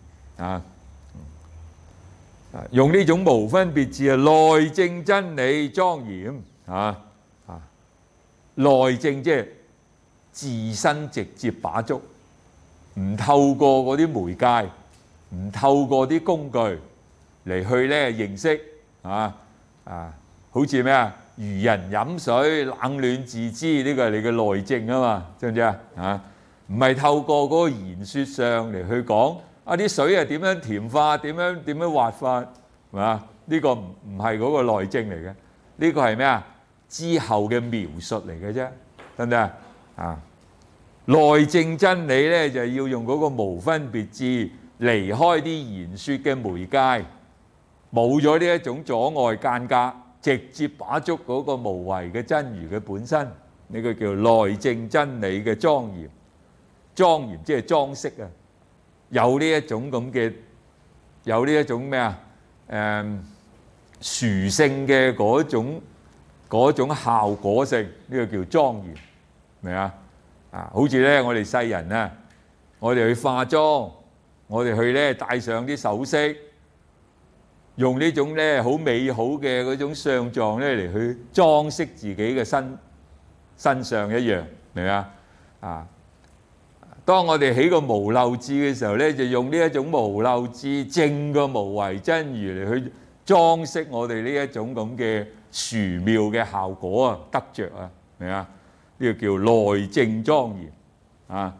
用呢種無分別智內證真理莊嚴內證即係自身直接把觸，唔透過嗰啲媒介，唔透過啲工具嚟去咧認識。好似咩啊？如人飲水，冷暖自知，呢個係你嘅內證啊嘛，知唔知啊？唔係透過嗰個言説上嚟去講啲水係點樣甜化，點樣滑化，係嘛？呢個唔係嗰個內證嚟嘅，呢個係咩啊？之後嘅描述嚟嘅啫，得唔得啊？內證真理咧就係要用嗰個無分別智，離開啲言説嘅媒介。冇咗呢一種阻礙間隔，直接把捉嗰個無為嘅真如嘅本身，呢個叫內證真理嘅莊嚴。莊嚴即係裝飾啊！有呢一種咁嘅，有呢一種咩啊？殊勝嘅嗰種效果性，呢個叫莊嚴，明啊？好似咧我哋世人啊，我哋去化妝我哋去咧戴上啲首飾，用呢種咧好美好嘅嗰種相狀咧嚟去裝飾自己嘅身上一樣，明唔明啊？啊！當我哋起個無漏智嘅時候咧，就用呢一種無漏智正個無為真如嚟去裝飾我哋呢一種咁嘅殊妙嘅效果啊，得着啊，明啊？呢個叫內證莊嚴啊。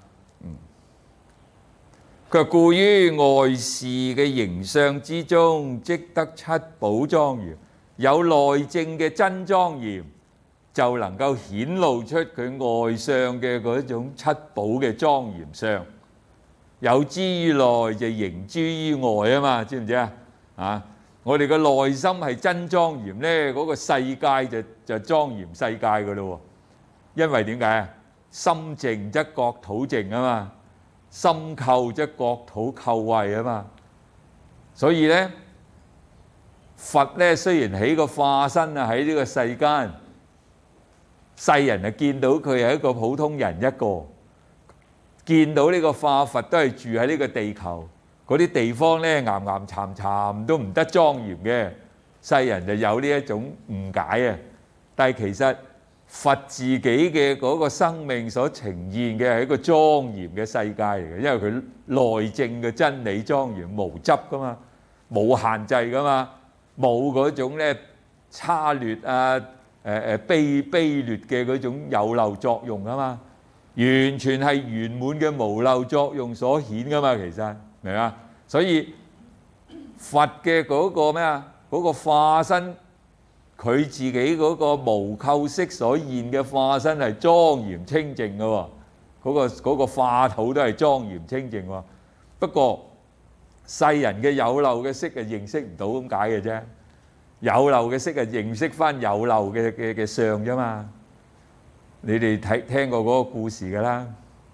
佢話故於外事嘅形相之中，即得七寶莊嚴。有內證嘅真莊嚴，就能夠顯露出佢外相嘅嗰種七寶嘅莊嚴相。有之於內就形諸於外啊嘛，知唔知啊？啊，我哋嘅內心係真莊嚴咧，嗰個世界就莊嚴世界噶咯。因為點解啊？心淨則國土淨啊嘛，心構則國土構慧啊嘛。所以咧，佛咧雖然起個化身啊喺呢個世間，世人啊見到佢係一個普通人一個，見到呢個化佛都係住喺呢個地球，嗰啲地方咧岩岩巉巉都唔得莊嚴嘅，世人就有呢一種誤解啊。但係其實佛自己嘅嗰個生命所呈現嘅係一個莊嚴嘅世界嚟嘅，因為佢內證嘅真理莊嚴，無執噶嘛，冇限制噶嘛，冇嗰種咧差劣啊卑劣嘅嗰種有漏作用啊嘛，完全係圓滿嘅無漏作用所顯噶嘛，其實明嘛？所以佛嘅嗰個咩啊？嗰個化身，佢自己嗰個無構色所現嘅化身係莊嚴清淨嘅喎，嗰個化土都係莊嚴清淨喎。不過世人嘅有漏嘅色係認識唔到咁解嘅啫。有漏嘅色係認識翻有漏嘅相啫嘛。你哋聽過嗰個故事㗎啦。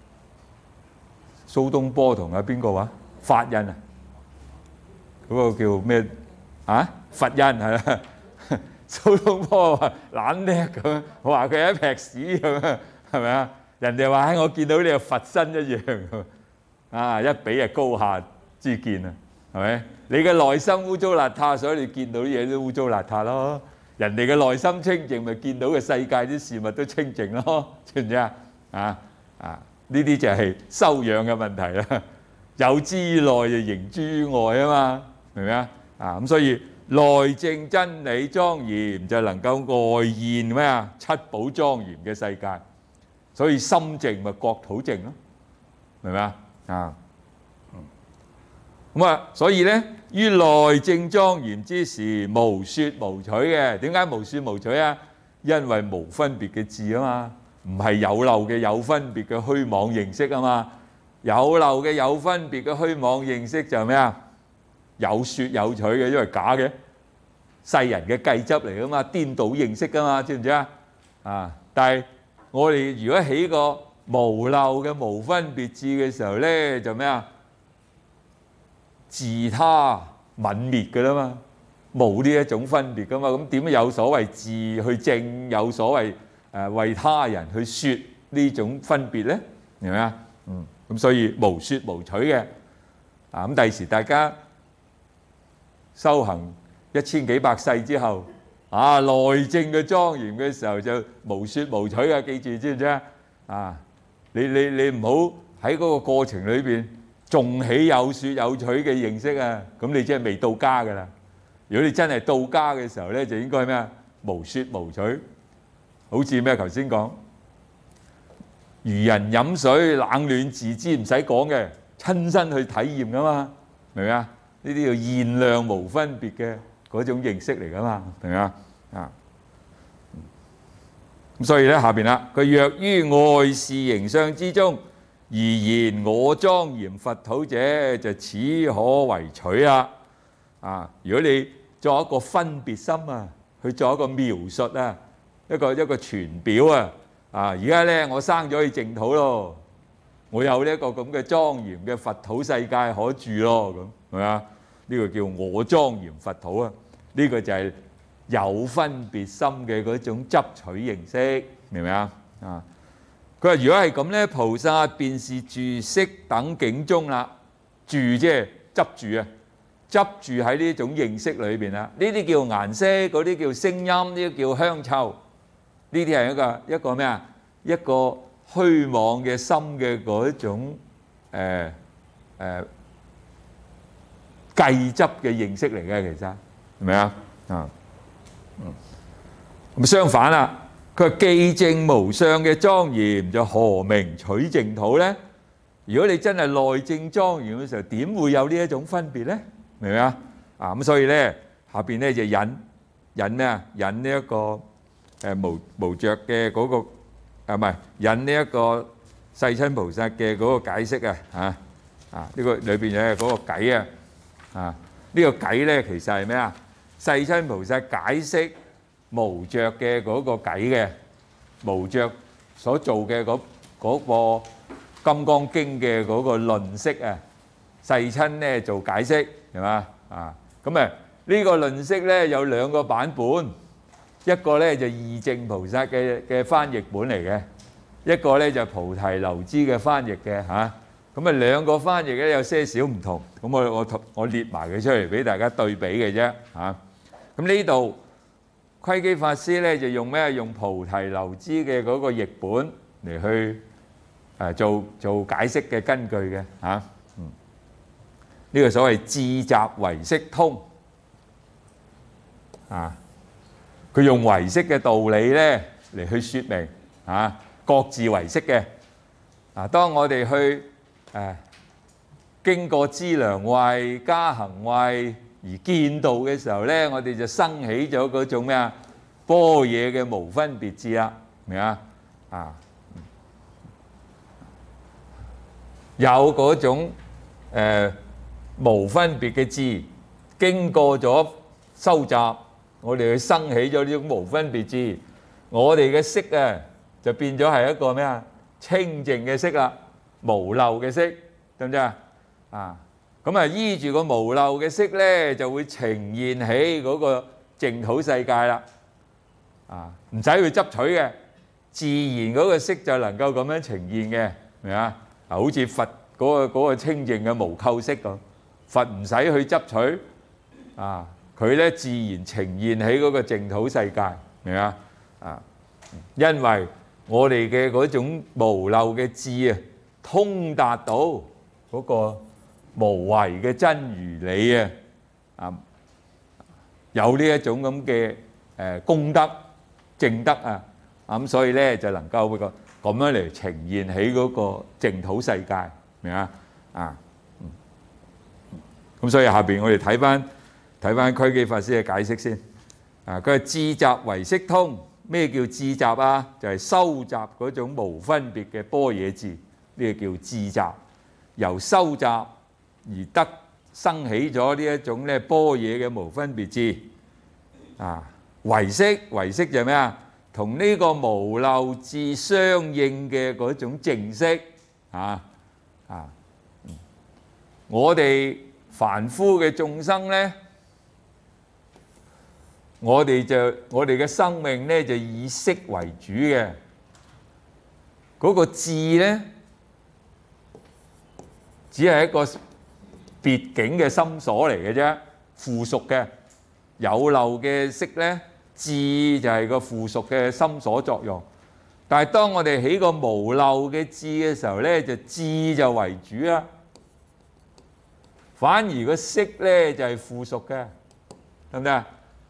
蘇東坡同邊個話？法印啊？嗰個叫咩啊？佛印係啦。蘇東坡話懶叻咁，我話佢係一撇屎咁啊，係咪啊？人哋話我見到你係佛身一樣啊，一比係高下之見啊，係咪？你嘅內心污糟邋遢，所以你見到啲嘢都污糟邋遢咯。人哋嘅內心清淨，咪見到嘅世界啲事物都清淨咯，知唔知啊？呢啲就係修養嘅問題啦。有之於內就形諸於外啊嘛，明唔明啊？咁所以內證真理莊嚴就能夠外現咩啊？七寶莊嚴嘅世界。所以心淨咪國土淨咯，明唔明啊？所以咧，於內證莊嚴之時，無說無取嘅。點解無說無取啊？因為無分別嘅智啊嘛，唔係有漏嘅有分別嘅虛妄認識啊嘛。有漏嘅有分別嘅虛妄認識就係咩啊？有說有取嘅，因為假嘅，世人嘅計執嚟噶嘛，顛倒認識噶嘛，知唔知啊？但係我哋如果起個無漏嘅無分別智嘅時候咧，就咩啊？自他泯滅嘅啦嘛，冇呢一種分別噶嘛，咁點有所謂自去證，有所謂為他人去説呢種分別咧？明唔明啊？咁所以無說無取嘅。咁第時大家修行1000幾百世之後，內證嘅莊嚴嘅時候就無說無取嘅，記住知唔知啊？你唔好喺嗰個過程裏邊仲起有說有取嘅認識啊！咁你即係未到家噶啦。如果你真係到家嘅時候咧，就應該咩啊？無說無取，好似咩頭先講，如人飲水冷暖自知，唔使講嘅，親身去體驗噶嘛，明唔明啊？呢啲叫現量無分別嘅嗰種認識嚟噶嘛，明唔明啊？咁所以咧下邊啦，佢若於外事形相之中而言我莊嚴佛土者，就此可為取啊！如果你作一個分別心啊，去做一個描述啊，一個傳表啊，而家咧我生咗去淨土咯，我有呢一個咁嘅莊嚴嘅佛土世界可住咯，咁係咪啊？呢個叫我莊嚴佛土啊！呢個就係有分別心嘅嗰種執取形式，明唔明啊？佢話如果係咁咧，菩薩便是住色等境中啦， 住即係執住啊，執住喺呢種認識裏邊啦。呢啲叫顏色，嗰啲叫聲音，呢啲叫香臭。呢啲係一個咩啊？一個虛妄嘅心嘅嗰種計執嘅認識嚟嘅，其實係咪啊？咁相反啦，佢話既淨無相嘅莊嚴，就何名取淨土咧？如果你真係內證莊嚴嘅時候，點會有呢一種分別咧？明唔明啊？咁所以咧，下邊咧就引咩啊？引呢一個無著嘅嗰個唔係引呢一個世親菩薩嘅嗰個解釋啊呢個裏邊嘅嗰個偈呢個偈咧其實係咩啊？世親菩薩解釋無著嘅嗰個偈嘅無著所做嘅嗰個金剛經嘅嗰個論釋啊，世親咧做解釋係嘛咁呢個論釋咧有兩個版本，一個咧就義淨菩薩嘅翻譯本嚟嘅，一個咧就菩提流支嘅翻譯嘅咁兩個翻譯咧有些少唔同，咁我列埋佢出嚟俾大家對比嘅啫咁呢度窺基法師咧就用咩？用菩提流支嘅嗰個譯本嚟去做解釋嘅根據嘅呢個所謂智集唯識通佢用唯識嘅道理咧嚟去説明各自唯識嘅當我哋去經過資糧位、加行位而見道嘅時候咧，我哋就生起咗嗰種咩啊？般若嘅無分別智啦，明啊？有嗰種無分別嘅智，經過咗收集，我哋去生起咗呢種無分別智，我哋嘅色就變咗係一個咩啊？清淨嘅色啦，無漏嘅色，得唔得咁依住個無漏嘅色咧，就會呈現起嗰個淨土世界啦。唔使去執取嘅，自然嗰個色就能夠咁樣呈現嘅，明啊？好似佛嗰個清淨嘅無垢色咁，佛唔使去執取佢咧自然呈現起嗰個淨土世界，明啊？因為我哋嘅嗰種無漏嘅智通達到嗰個無為嘅真如理有呢一種咁嘅功德正德咁所以咧就能夠咁樣嚟呈現起嗰個淨土世界，明啊？咁所以下邊我哋睇翻窺基法師嘅解釋先佢係智集唯識通。咩叫智集啊？就係收集嗰種無分別嘅般若智，呢個叫智集。由收集而生起咗呢一種咧般若嘅無分別智唯識就係咩啊？同呢個無漏智相應嘅嗰種淨識我哋凡夫嘅眾生咧，我哋嘅生命咧就以色為主嘅，嗰個智咧只係一個別境嘅心所嚟嘅啫，附屬嘅有漏嘅色咧，智就係個附屬嘅心所作用。但係當我哋起個無漏嘅智嘅時候咧，就智就為主啦，反而個色咧就係附屬嘅，得唔得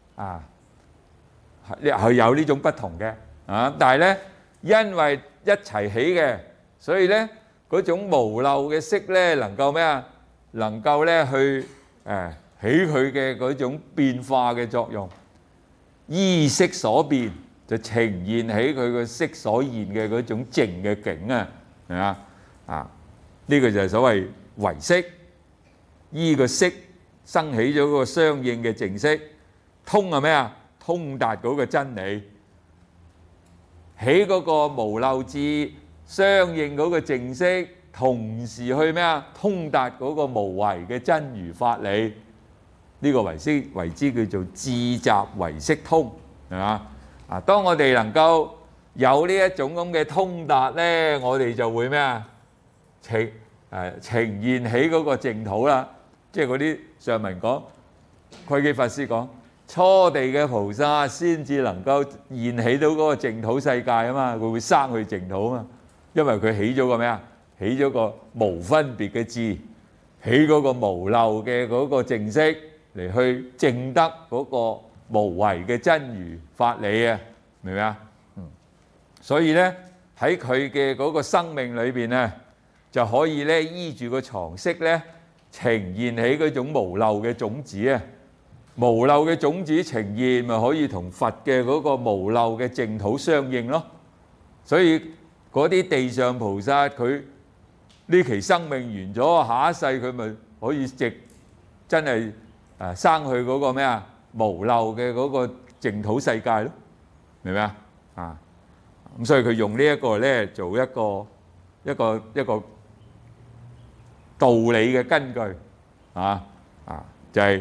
係有呢種不同嘅但係咧因為一齊起嘅，所以咧嗰種無漏嘅色咧能夠咩啊？能夠咧去起佢嘅嗰種變化嘅作用，依色所變就呈現起佢個色所現嘅嗰種靜嘅境明嘛？呢個就係所謂唯識，依個色生起咗個相應嘅淨色，通係咩啊？通達嗰個真理，起嗰個無漏智相應嗰個淨色，同時去咩啊？通達嗰個無為嘅真如法理，呢個為之叫做智集唯識通，係嘛？當我哋能夠有呢一種咁嘅通達咧，我哋就會咩啊？ 呈現起嗰個淨土啦。即係嗰啲上文講，窺基法師講，初地嘅菩薩先至能夠現起到嗰個淨土世界啊嘛，佢會生去淨土啊嘛，因為佢起咗個咩啊？起咗個無分別嘅智，起嗰個無漏嘅嗰個淨色嚟去證得嗰個無為嘅真如法理啊，明唔明啊？所以咧喺佢嘅嗰個生命裏邊咧，就可以咧依住個常識咧呈現起嗰種無漏嘅種子啊，無漏嘅種子呈現咪可以同佛嘅嗰個無漏嘅淨土相應咯。所以嗰啲地上菩薩佢呢期生命完咗，下一世佢咪可以真係生去嗰個咩啊？無漏嘅嗰個淨土世界咯，明唔明啊？咁所以佢用呢一個咧做一個道理嘅根據就係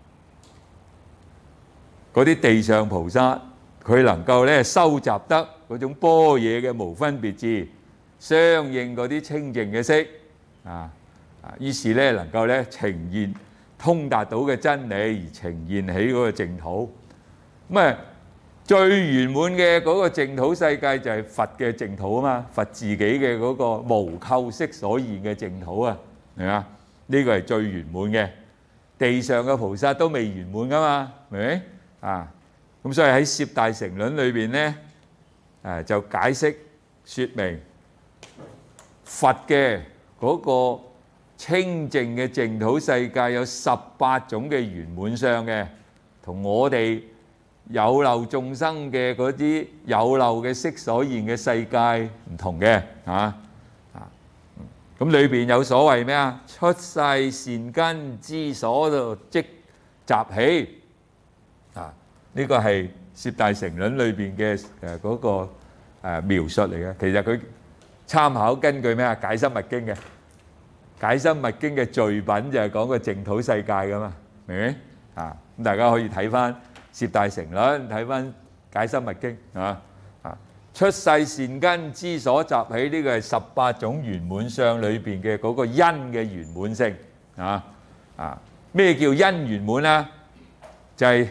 嗰啲地上菩薩佢能夠咧收集得嗰種般若嘅無分別智，相應嗰啲清淨嘅色於是咧能夠咧呈現通達到嘅真理，而呈現起嗰個淨土。咁最圓滿嘅嗰個淨土世界就係佛嘅淨土啊嘛，佛自己嘅嗰個無構色所現嘅淨土啊，明嘛？呢個係最圓滿嘅，地上嘅菩薩都未圓滿噶嘛，明唔明咁所以喺攝大乘論裏邊咧，就解釋説明佛嘅嗰個清淨嘅淨土世界有18種嘅圓滿相嘅，同我哋有漏眾生嘅嗰啲有漏嘅色所現嘅世界唔同嘅咁裏邊有所謂咩啊？出世善根之所積集起呢個係攝大乘論裏邊嘅嗰個描述嚟嘅。其實佢參考根據咩啊？解深密經嘅解深密經嘅序品就係講個淨土世界噶嘛，明唔明咁大家可以睇翻攝大乘論，睇翻解深密經出世善根之所集起，呢個係18種圓滿相裏邊嘅嗰個因嘅圓滿性咩叫因圓滿啊？就係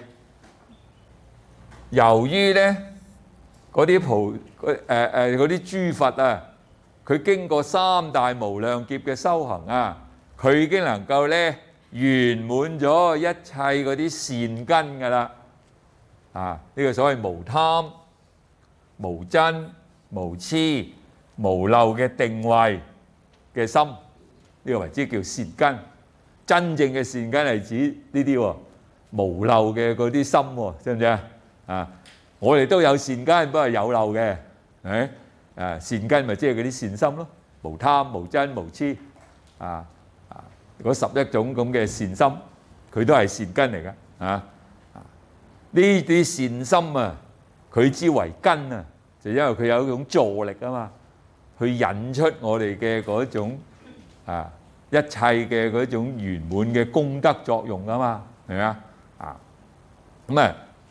由於咧嗰啲嗰啲諸佛啊，佢經過三大無量劫嘅修行佢已經能夠咧圓滿咗一切嗰啲善根噶啦呢個所謂無貪、無瞋、無痴、無漏嘅定慧嘅心，呢個為之叫善根。真正嘅善根係指呢啲無漏嘅嗰啲心，知唔知我哋都有善根，不過係有漏嘅，善根咪即係嗰啲善心咯，無貪、無瞋、無痴嗰11種咁嘅善心，佢都係善根嚟噶呢啲善心佢之為根就因為佢有一種助力啊嘛，去引出我哋嘅嗰種一切嘅嗰種圓滿嘅功德作用啊嘛，明唔明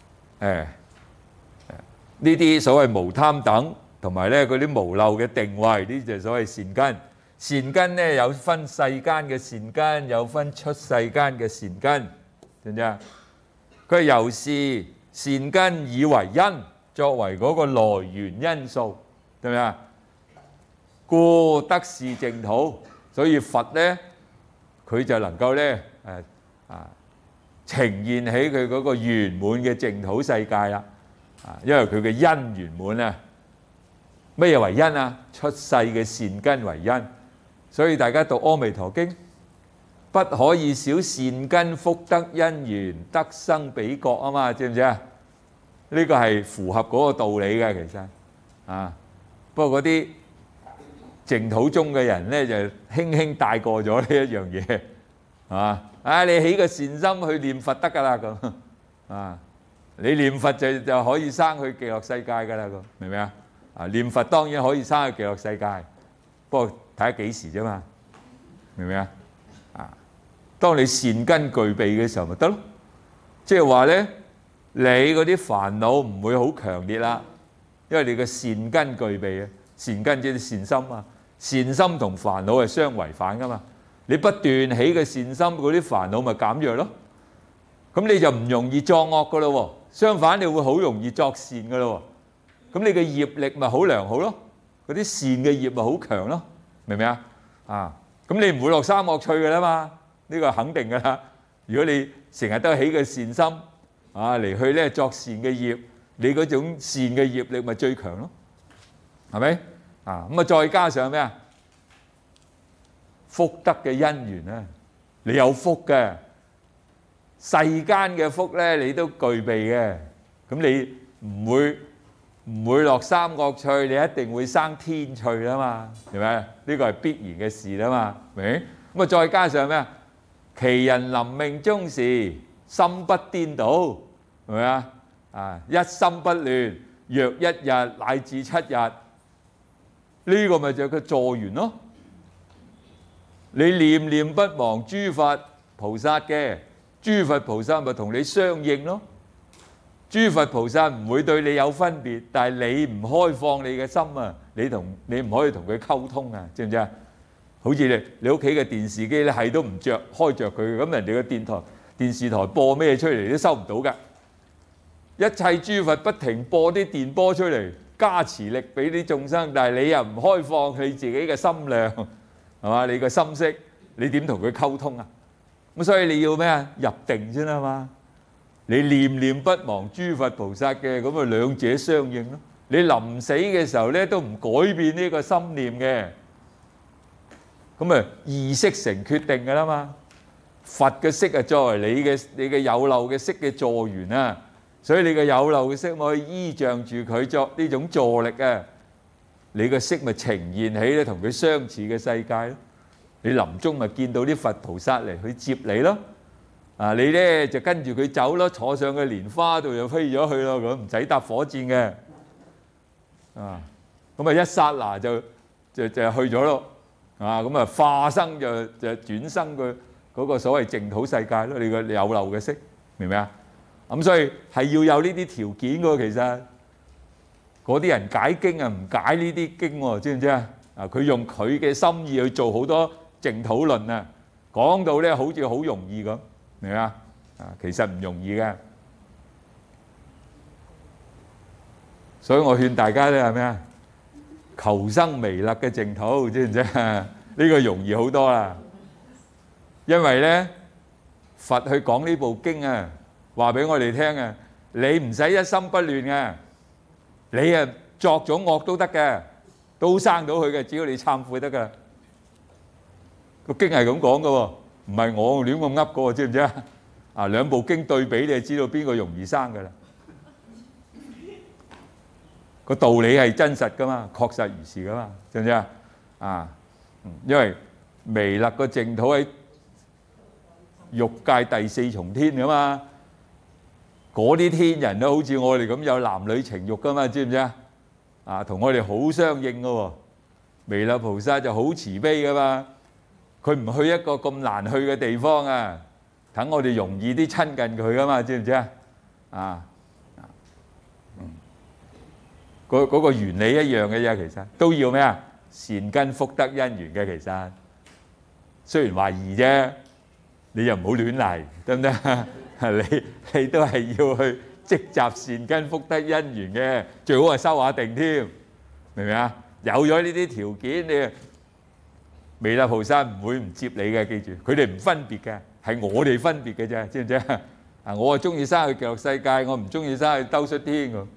呢啲所謂無貪等，同埋咧嗰啲無漏嘅定慧，呢就所謂善根。善根咧有分世間嘅善根，有分出世間嘅善根，知唔知啊？佢由是善根以為因，作為嗰個來源因素，係咪啊？故得是淨土，所以佛咧佢就能夠咧呈現起佢嗰個圓滿嘅淨土世界啦。因為佢嘅因圓滿啊，乜嘢為因啊？出世嘅善根為因，所以大家讀《阿彌陀經》，不可以少善根福德因緣得生彼國啊嘛，知唔知啊？呢個係符合嗰個道理嘅，其實不過嗰啲淨土宗嘅人咧就輕輕帶過咗呢一樣嘢，你起個善心去念佛得噶啦咁你念佛就可以生去極樂世界噶啦，明唔明啊？念佛當然可以生去極樂世界，不過睇下幾時啫嘛，明唔明啊？當你善根具備嘅時候咪得咯，即係話咧，你嗰啲煩惱唔會好強烈啦，因為你嘅善根具備善根即係善心善心同煩惱係相違反噶嘛。你不斷起嘅善心，嗰啲煩惱咪減弱咯。咁你就唔容易作惡噶咯喎。相反，你會好容易作善噶咯喎。咁你嘅業力咪好良好咯。嗰啲善嘅業咪好強咯。明唔明啊？啊，咁你唔會落三惡趣噶啦嘛。呢個肯定噶啦。如果你成日都起嘅善心嚟去咧作善嘅業，你嗰種善嘅業力咪最強咯。係咪？咁啊再加上咩啊？福德嘅因緣咧，你有福嘅，世間嘅福咧你都具備嘅，咁你唔會落三惡趣，你一定會生天趣啦嘛，係咪？呢個係必然嘅事啦嘛，明？咁啊再加上咩啊？其人臨命終時，心不顛倒，係咪啊？一心不亂，若一日乃至7日，呢個咪就係個助緣咯。你念念不忘諸佛菩薩嘅，諸佛菩薩咪同你相應咯。諸佛菩薩唔會對你有分別，但係你唔開放你嘅心啊，你唔可以同佢溝通啊，知唔知啊？好似你屋企嘅電視機咧，係都唔開着佢，咁人哋嘅電視台播咩出嚟都收唔到㗎。一切諸佛不停播啲電波出嚟，加持力俾啲眾生，但係你又唔開放你自己嘅心量，係嘛？你嘅心識，你點同佢溝通啊？咁所以你要咩啊？入定先啊嘛！你念念不忘諸佛菩薩嘅，咁啊兩者相應咯。你臨死嘅時候咧，都唔改變呢個心念嘅，咁啊意識成決定㗎啦嘛。佛嘅識啊，作為你嘅有漏嘅識嘅助緣啊，所以你嘅有漏嘅識可以依仗住佢作呢種助力啊，你嘅識咪呈現起咧同佢相似嘅世界咯。你臨終咪見到啲佛菩薩嚟去接你咯。你咧就跟住佢走咯，坐上個蓮花度就飛咗去咯，咁唔使搭火箭嘅。咁啊一剎那就去咗咯。咁啊化生就轉生嗰個所謂淨土世界咯。你個有漏嘅識，明唔明啊？咁所以係要有呢啲條件㗎。其實嗰啲人解經啊，唔解呢啲經喎，知唔知啊？佢用佢嘅心意去做好多淨土論啊，講到咧好似好容易咁，明唔明啊？其實唔容易嘅。所以我勸大家咧係咩啊？求生彌勒嘅淨土，知唔知啊？呢個容易好多啦。因為咧佛去講呢部經啊，話俾我哋聽啊，你唔使一心不亂嘅，你啊作咗惡都得嘅，都生到佢嘅，只要你懺悔得噶。個經係咁講噶喎，唔係我亂咁噏過，知唔知啊？兩部經對比，你就知道邊個容易生噶啦。個道理係真實噶嘛，確實如是噶嘛，知唔知啊？因為彌勒個淨土喺欲界第4重天噶嘛，嗰啲天人都好似我哋咁有男女情慾噶嘛，知唔知啊？同我哋好相應噶喎。彌勒菩薩就好慈悲噶嘛，佢唔去一個咁難去嘅地方啊，等我哋容易啲親近佢噶嘛，知唔知嗰個原理一樣嘅啫，其實都要咩啊？善根福德因緣嘅，其實雖然話易啫，你又唔好亂嚟，得唔得？你都係要去積集善根福德因緣嘅，最好係修下定添，明唔明啊？有咗呢啲條件，你彌勒菩薩唔會唔接你嘅，記住，佢哋唔分別嘅，係我哋分別嘅啫，知唔知啊？我係中意生去極樂世界，我唔中意生去兜率天㗎。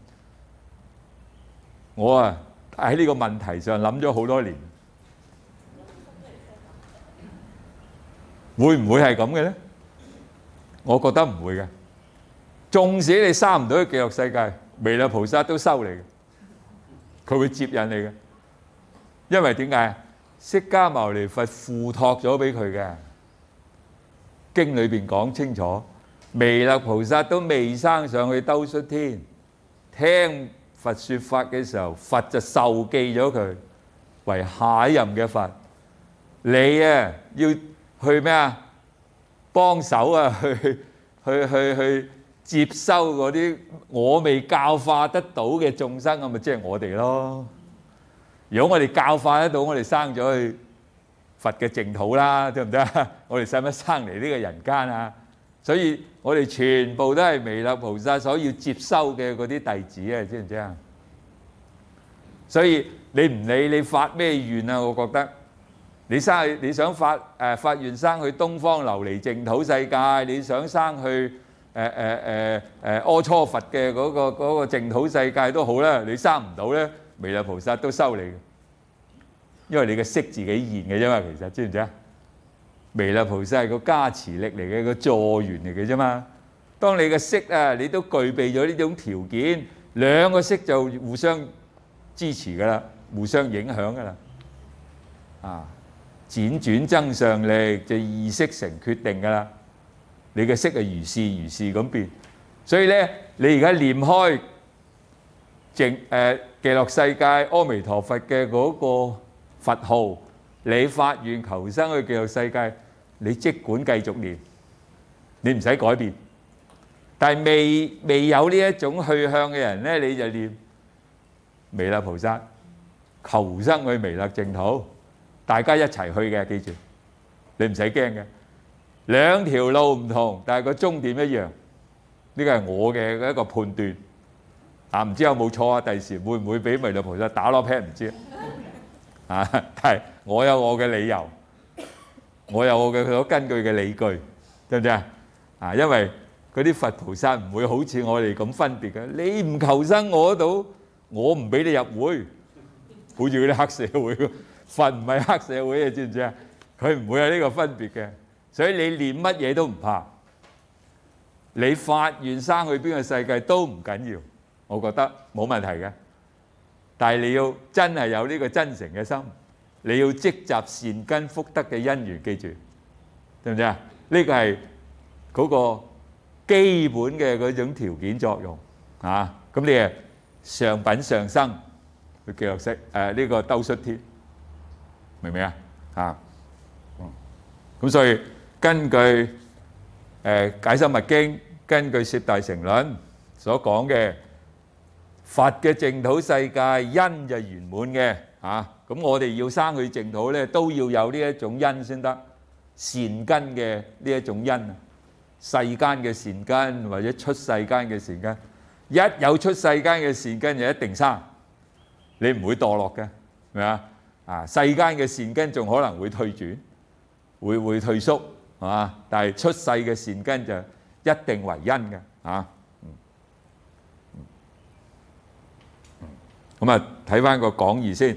我喺呢個問題上諗咗好多年，會唔會係咁嘅咧？我覺得唔會嘅。縱使你生唔到去極樂世界，彌勒菩薩都收你嘅，佢會接引你嘅。因為點解？釋迦牟尼佛付託咗俾佢嘅，經裏邊講清楚，彌勒菩薩都未生上去兜率天，聽佛說法嘅時候，佛就授記咗佢為下一任嘅佛。你啊要去咩啊？幫手啊，去接收嗰啲我未教化得到嘅眾生，咁咪即係我哋咯。 如果我哋教化得到，我哋生咗去佛嘅淨土啦，得唔得啊？我哋使乜生嚟呢個人間啊？所以我哋全部都係彌勒菩薩所要接收嘅嗰啲弟子啊，知唔知啊？所以你唔理你發咩願啊，我覺得你想發願生去東方琉璃淨土世界，你想生去阿閦佛嘅嗰個淨土世界都好啦，你生唔到咧，彌勒菩薩都收你嘅，因為你嘅識自己現嘅啫嘛，其實知唔知啊？彌勒菩薩係個加持力嚟嘅，個助緣嚟嘅啫嘛。當你嘅識啊，你都具備咗呢種條件，兩個識就互相支持噶啦，互相影響噶啦。啊，輾轉增上力就意識成決定噶啦。你嘅識係如是咁變，所以咧，你而家念開極樂世界阿彌陀佛嘅嗰個佛號，你發願求生去極樂世界，你即管繼續念，你唔使改變。但係未有呢一種去向嘅人咧，你就念彌勒菩薩求生去彌勒淨土，大家一齊去嘅，記住，你唔使驚嘅。兩條路唔同，但係個終點一樣。呢個係我嘅一個判斷啊，唔知有冇錯啊？第時會唔會俾彌勒菩薩打落 pat 唔知啊？但係我有我嘅理由，我有我嘅所根據嘅理據，知唔知啊？啊，因為嗰啲佛菩薩唔會好似我哋咁分別嘅。你唔求生我嗰度，我唔俾你入會。好似嗰啲黑社會，佛唔係黑社會啊，知唔知啊？佢唔會有呢個分別嘅。所以你念乜嘢都唔怕，你發願生去邊個世界都唔緊要，我覺得冇問題嘅。但係你要真係有呢個真誠嘅心，你要積集善根福德嘅因緣，記住，知唔知啊？呢個係嗰個基本嘅嗰種條件作用啊。咁你係上品上生去極樂世呢個兜率天，明唔明啊？啊，咁所以根據解深密經，根據攝大乘論所講嘅佛嘅淨土世界因就圓滿嘅啊。咁我哋要生去淨土咧，都要有呢一種因先得，善根嘅呢一種因，世間嘅善根或者出世間嘅善根，一有出世間嘅善根就一定生，你唔會墮落嘅，係咪啊？啊，世間嘅善根仲可能會退轉，會退縮，係嘛？但係出世嘅善根就一定為因嘅，啊，咁啊睇翻個講義先，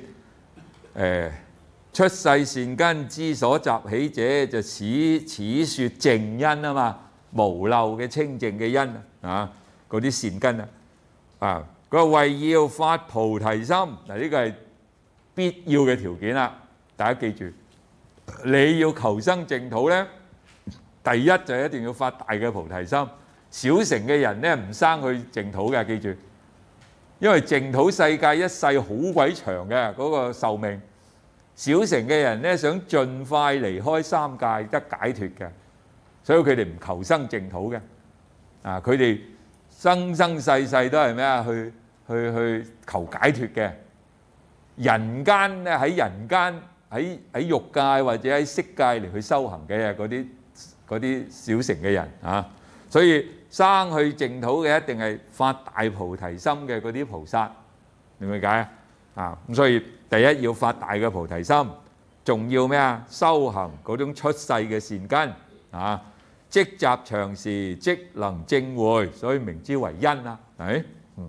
出世善根之所集起者，就此說淨因啊嘛，無漏嘅清淨嘅因啊，嗰啲善根啊，佢話為要發菩提心，嗱呢個係必要嘅條件啦，大家記住。你要求生淨土咧，第一就一定要發大嘅菩提心。小乘嘅人咧唔生去淨土嘅，記住，因為淨土世界一世好鬼長嘅嗰個壽命。小乘嘅人咧想盡快離開三界得解脫嘅，所以佢哋唔求生淨土嘅。啊，佢哋生生世世都係咩啊？去求解脫嘅。人間咧喺人間。喺欲界或者喺色界嚟去修行嘅嗰啲小乘嘅人啊，所以生去淨土嘅一定係發大菩提心嘅嗰啲菩薩，明唔明解啊？啊，咁所以第一要發大嘅菩提心，仲要咩啊？修行嗰種出世嘅善根啊，積集長時，即能證會，所以名之為因啊，係咪？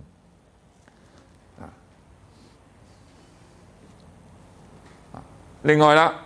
另外啦，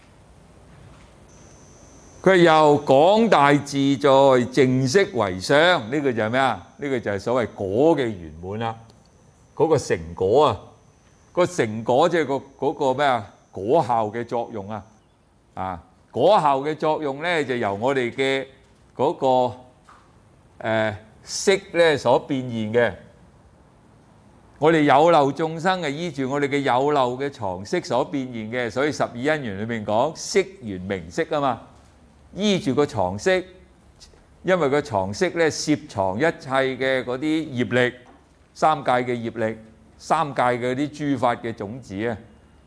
佢由廣大自在淨色為相，呢個就係咩啊？呢個就係所謂果嘅圓滿啦。嗰個成果啊，個成果即係嗰個咩啊？果效嘅作用啊，啊，果效嘅作用咧就由我哋嘅嗰個色咧所變現嘅。我哋有漏眾生係依住我哋嘅有漏嘅藏識所變現嘅，所以十二因緣裏面講色緣名色啊嘛，依住個藏識，因為個藏識咧攝藏一切嘅嗰啲業力，三界嘅業力，三界嘅啲諸法嘅種子啊，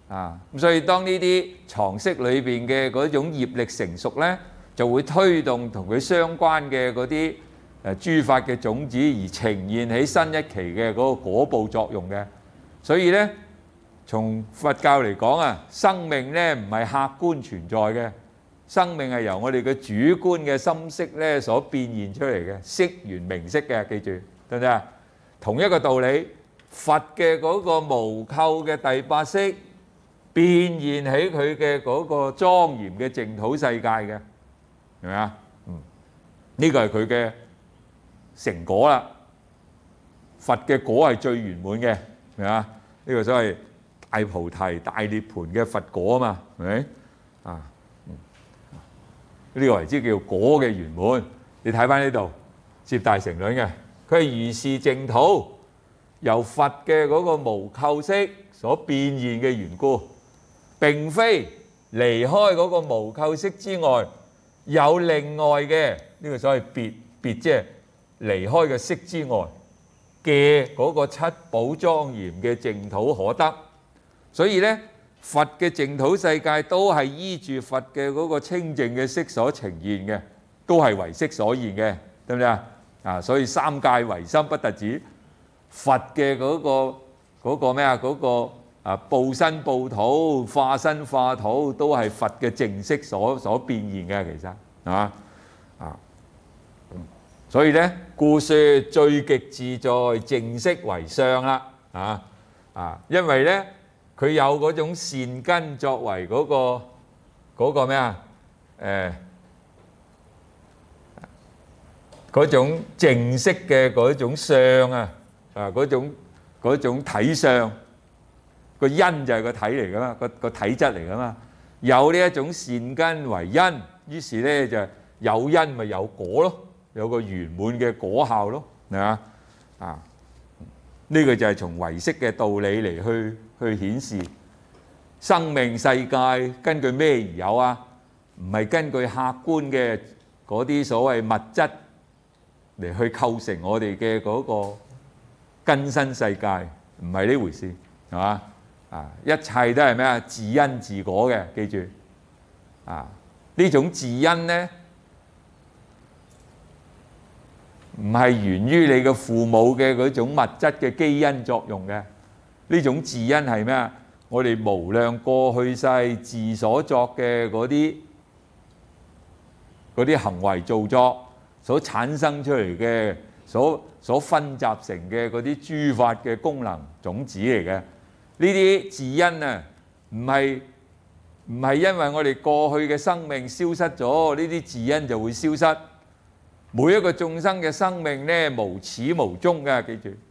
咁所以當呢啲床隙裏邊嘅嗰種業力成熟咧，就會推動同佢相關嘅嗰啲諸法嘅種子而呈現喺新一期嘅嗰個果報作用嘅。所以咧，從佛教嚟講啊，生命咧唔係客觀存在嘅，生命係由我哋嘅主觀嘅心識咧所變現出嚟嘅，識緣名色嘅，記住得唔得啊？同一個道理，佛嘅嗰個無垢嘅第八識變現喺佢嘅嗰個莊嚴嘅淨土世界嘅，係咪啊？呢個係佢嘅成果啦。佛嘅果係最圓滿嘅，係咪啊？呢個所謂大菩提大涅槃嘅佛果啊嘛，係咪啊？呢個為之叫果嘅圓滿。你睇翻呢度攝大乘論嘅，佢係如是淨土由佛嘅嗰個無垢識所變現嘅緣故，並非離開嗰個無垢識之外有另外嘅呢個所謂別，即係離開嘅識之外嘅嗰個七寶莊嚴嘅淨土可得。所以咧，佛嘅淨土世界都係依住佛嘅嗰個清淨嘅識所呈現嘅，都係唯識所現嘅，得唔得啊？所以三界唯心不特止，佛嘅嗰個咩啊？嗰個報身報土、化身化土，都係佛嘅淨識所變現嘅，其實係嘛所以咧，故說最極自在淨識為相啦，因為咧佢有嗰種善根作為嗰個咩啊？嗰種淨識嘅嗰種相啊，嗰種體相，個因就係個體嚟噶嘛，個體質嚟噶嘛。有呢一種善根為因，於是咧就有因咪有果咯，有個圓滿嘅果效咯，係嘛？呢個就係從唯識嘅道理嚟去顯示生命世界根據咩而有啊？唔係根據客觀嘅嗰啲所謂物質嚟去構成我哋嘅嗰個根身世界，唔係呢回事，係嘛？一切都係咩啊？自因自果嘅，記住呢種自因咧，唔係源於你嘅父母嘅嗰種物質嘅基因作用嘅。呢種自因係咩啊？我哋無量過去世自所作嘅嗰啲行為造作所產生出嚟嘅，所分集成嘅嗰啲諸法嘅功能種子嚟嘅。呢啲自因啊，唔係因為我哋過去嘅生命消失咗，呢啲自因就會消失。每一個眾生嘅生命咧，無始無終嘅，記住。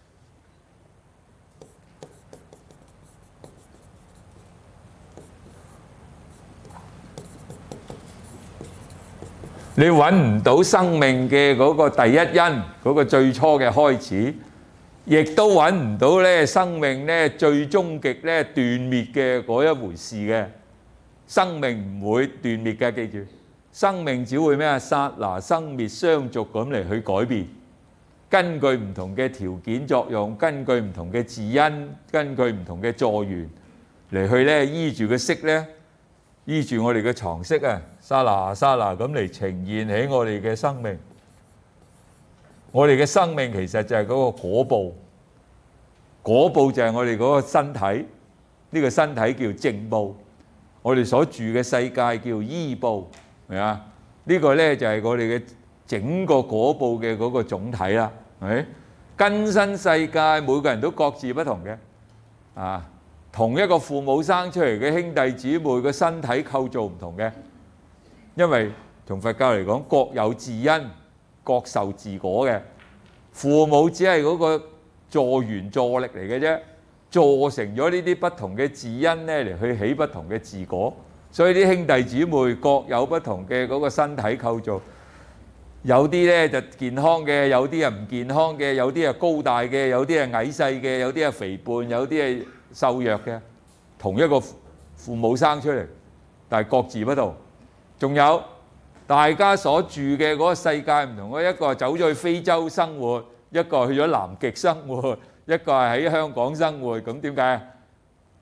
你揾唔到生命嘅嗰個第一因，嗰個最初嘅開始，亦都揾唔到咧生命咧最終極咧斷滅嘅嗰一回事嘅。生命唔會斷滅嘅，記住。生命只會咩啊？剎那生滅相續咁嚟去改變，根據唔同嘅條件作用，根據唔同嘅自因，根據唔同嘅助緣嚟去咧依住個色咧，依住我哋嘅床色啊，剎那剎那咁嚟呈現起我哋嘅生命。我哋嘅生命其實就係嗰個果報，果報就係我哋嗰個身體，呢個身體叫正報，我哋所住嘅世界叫依報。係啊，呢個咧就係我哋嘅整個果報嘅嗰個總體啦，係咪？根身世界每個人都各自不同嘅，同一個父母生出嚟嘅兄弟姊妹個身體構造唔同嘅，因為從佛教嚟講，各有自因，各受自果嘅。父母只係嗰個助緣助力嚟嘅啫，助成咗呢啲不同嘅自因咧嚟去起不同嘅自果。所以啲兄弟姊妹各有不同嘅嗰個身體構造，有啲咧就健康嘅，有啲係唔健康嘅，有啲係高大嘅，有啲係矮細嘅，有啲係肥胖，有啲係瘦弱嘅。同一個父母生出嚟，但係各自不同。仲有大家所住嘅嗰個世界唔同，一個走咗去非洲生活，一個去咗南極生活，一個係喺香港生活。咁點解？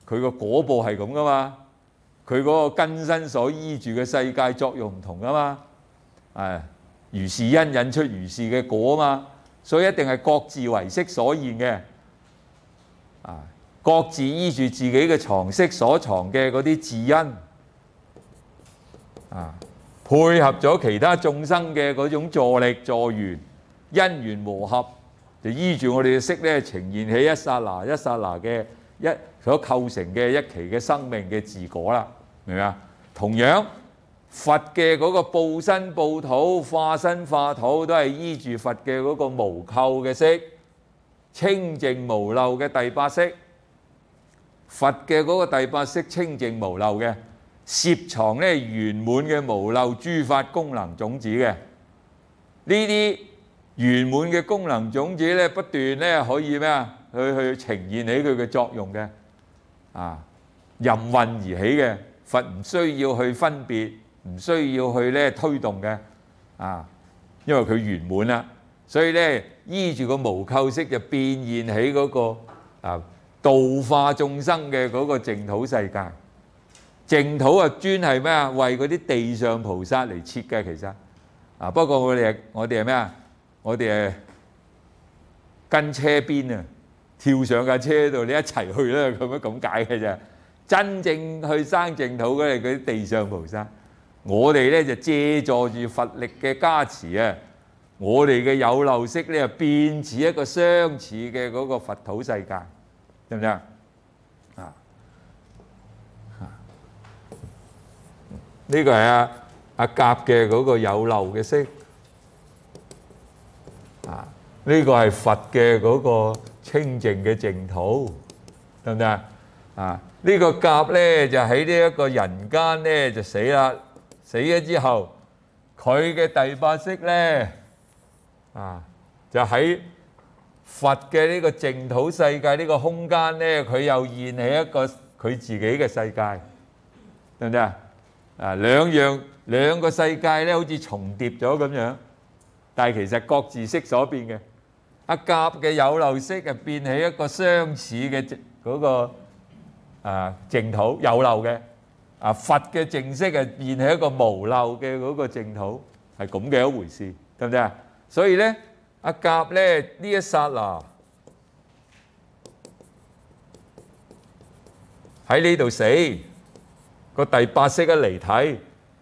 佢個果報係咁噶嘛，佢嗰個根身所依住嘅世界作用唔同噶嘛，如是因引出如是嘅果啊嘛，所以一定係各自為色所現嘅，各自依住自己嘅藏識所藏嘅嗰啲自因，配合咗其他眾生嘅嗰種助力助緣，因緣和合，就依住我哋嘅色咧，呈現起一剎那一剎那嘅所構成嘅一期嘅生命嘅自果啦，明唔明啊？同樣佛嘅嗰個報身報土、化身化土，都係依住佛嘅嗰個無垢嘅色、清淨無漏嘅第八識。佛嘅嗰個第八識清淨無漏嘅，攝藏咧圓滿嘅無漏諸法功能種子嘅，呢啲圓滿嘅功能種子咧，不斷咧可以咩啊？去呈現起佢嘅作用嘅，任運而起嘅。佛唔需要去分別，唔需要去咧推動嘅，因為佢圓滿啦，所以咧依住個無垢色就變現起嗰個度化眾生嘅嗰個淨土世界。淨土啊，專係咩啊？為嗰啲地上菩薩嚟設嘅，其實不過我哋係咩啊？我哋係跟車邊啊，跳上架車度，你一齊去啦，咁解嘅啫。真正去生淨土嘅係嗰啲地上菩薩，我哋咧就借助住佛力嘅加持啊，我哋嘅有漏色咧變似一個相似嘅嗰個佛土世界，得唔得啊？呢個係阿甲嘅嗰個有漏嘅色，呢個係佛嘅嗰個清淨嘅淨土，得唔得啊？呢個甲咧就喺呢一個人間咧就死啦，死咗之後，佢嘅第八識咧就喺佛嘅呢個淨土世界呢個空間咧，佢又現起一個佢自己嘅世界，得唔得啊？兩個世界咧好似重疊咗咁樣，但係其實各自色所變嘅。阿甲嘅有漏色啊，變起一個相似嘅嗰個淨土有漏嘅，佛嘅淨色啊，現起一個無漏嘅嗰個淨土，係咁嘅一回事，得唔得啊？所以咧，阿甲咧呢一剎那喺呢度死，個第八識一離體，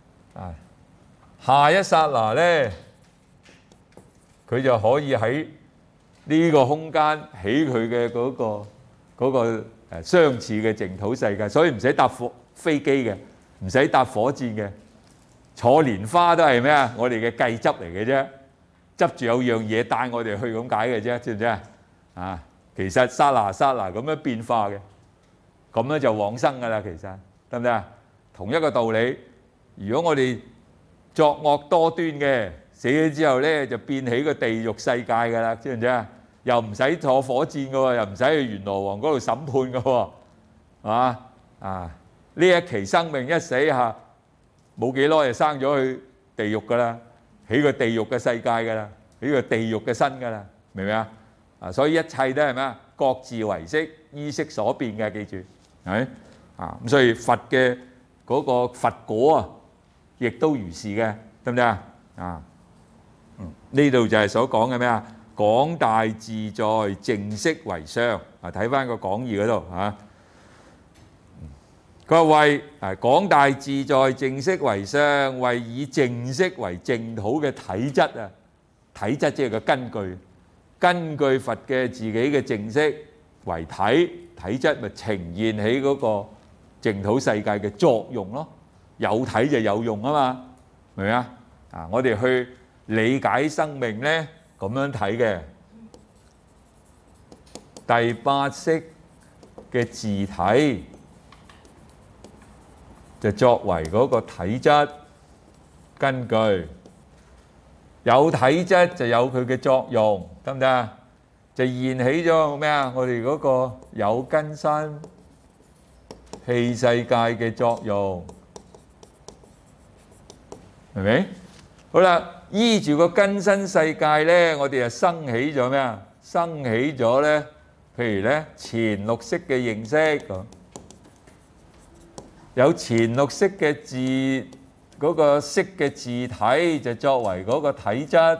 下一剎那咧，佢就可以喺呢個空間起佢嘅嗰個相似嘅淨土世界，所以唔使搭飛機嘅，唔使搭火箭嘅，坐蓮花都係咩啊？我哋嘅計執嚟嘅啫，執住有樣嘢帶我哋去咁解嘅啫，知唔知啊？其實剎那剎那咁樣變化嘅，咁樣就往生噶啦，其實得唔得啊？同一個道理，如果我哋作惡多端嘅，死咗之後咧就變起個地獄世界噶啦，知唔知啊？又唔使坐火箭噶喎，又唔使去閻羅王嗰度審判噶喎，係嘛？呢一期生命一死下，冇幾耐就生咗去地獄噶啦，起個地獄嘅世界噶啦，起個地獄嘅身噶啦，明唔明啊？所以一切都係咩啊？各自為色，依色所變嘅，記住係咪？咁所以佛嘅嗰個佛果啊，亦都如是嘅，得唔得啊？呢度就係所講嘅咩啊？廣大自在淨色為相，睇翻個講義嗰度嚇。佢話為廣大自在淨色為相，為以淨色為淨土嘅體質啊，體質即係個根據，根據佛嘅自己嘅淨色為體質，咪呈現起嗰個淨土世界嘅作用咯。有體就有用啊嘛，明唔明啊？我哋去理解生命咧，咁樣睇嘅第八識嘅自體，就作為嗰個體質根據。有體質就有佢嘅作用，得唔得啊？就現起咗咩啊？我哋嗰個有根身器世界嘅作用，明唔明？好啦。依住個根身世界咧，我哋就生起咗咩啊？生起咗咧，譬如咧前六識嘅認識咁， 有前綠色嘅字嗰個色嘅字體就作為嗰個體質，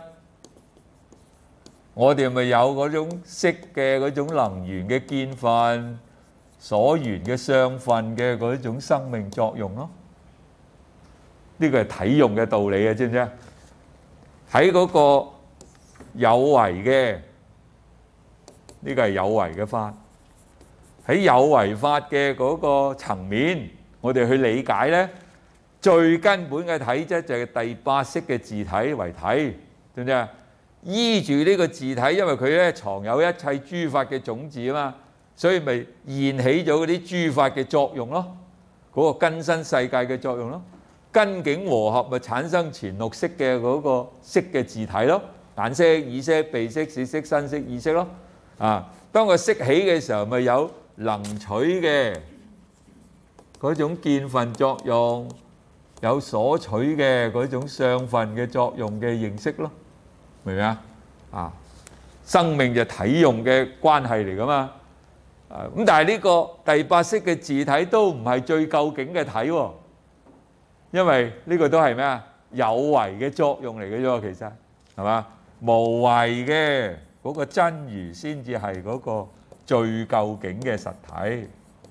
我哋咪有嗰種色嘅嗰種能源嘅見分，所緣嘅相分嘅嗰種生命作用咯。呢個係體用嘅道理啊，知唔知啊？喺嗰個有為嘅，呢個係有為嘅法。喺有為法嘅嗰個層面，我哋去理解呢，最根本嘅體質就係第八識嘅自體為體，知唔知啊？依住呢個自體，因為佢咧藏有一切諸法嘅種子啊嘛，所以咪現起咗嗰啲諸法嘅作用咯，嗰個根身世界嘅作用咯。根境和合咪產生前六識嘅嗰個識嘅自體咯，眼識、耳識、鼻識、舌識、身識、意識咯。啊，當個識起嘅時候，咪有能取嘅嗰種見分作用，有所取嘅嗰種相分嘅作用嘅認識咯，明唔明啊？啊，生命就體用嘅關係嚟噶嘛。咁但係呢個第八識嘅自體都唔係最究竟嘅體喎，因為呢個都係咩啊？有為嘅作用嚟嘅啫，其實係嘛？無為嘅嗰個真如先至係嗰個最究竟嘅實體。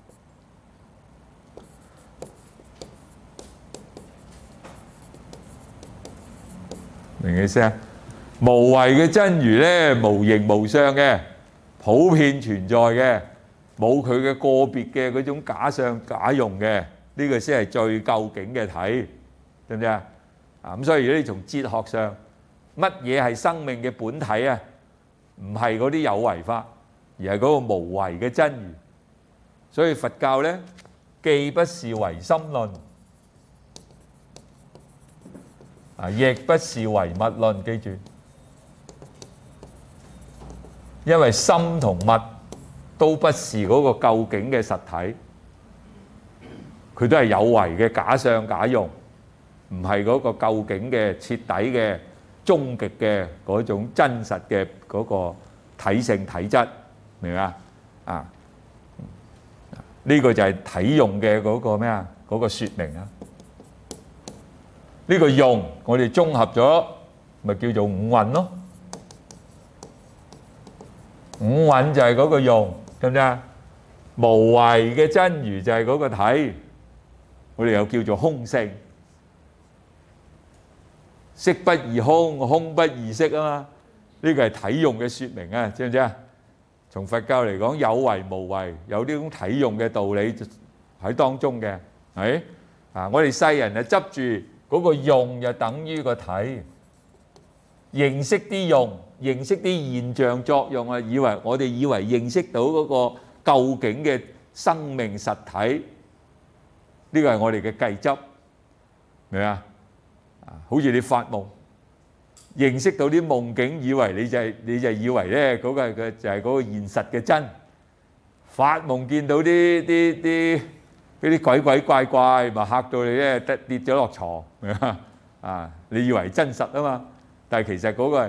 明唔明意思啊？無為嘅真如咧，無形無相嘅，普遍存在嘅，冇佢嘅個別嘅嗰種假相假用嘅，呢個先係最究竟嘅體，對唔對啊？咁所以如果你從哲學上，乜嘢係生命嘅本體啊？唔係嗰啲有為法，而係嗰個無為嘅真如。所以佛教咧，既不是唯心論，亦不是唯物論，記住，因為心同物都不是嗰個究竟嘅實體，佢都係有為嘅假相假用，唔係嗰個究竟嘅徹底嘅終極嘅嗰種真實嘅嗰個體性體質，明唔明啊？啊，呢個就係體用嘅嗰個咩啊？嗰個説明啊！呢個用我哋綜合咗，咪叫做五蘊咯。五蘊就係嗰個用，得唔得啊？無為嘅真如就係嗰個體，我哋又叫做空性。色不異空，空不異色啊嘛。呢個係體用嘅説明啊，知唔知啊？從佛教嚟講，有為無為，有呢種體用嘅道理喺當中嘅，係啊。我哋世人啊執住嗰個用就等於個體，認識啲用，認識啲現象作用啊，我哋以為認識到嗰個究竟嘅生命實體，呢個係我哋嘅計執，明唔明啊？好似你發夢，認識到啲夢境，以為你就以為咧嗰個就係嗰個現實嘅真。發夢見到啲鬼鬼怪怪，咪嚇到你咧跌咗落床，明嘛？啊，你以為真實啊嘛，但係其實嗰個係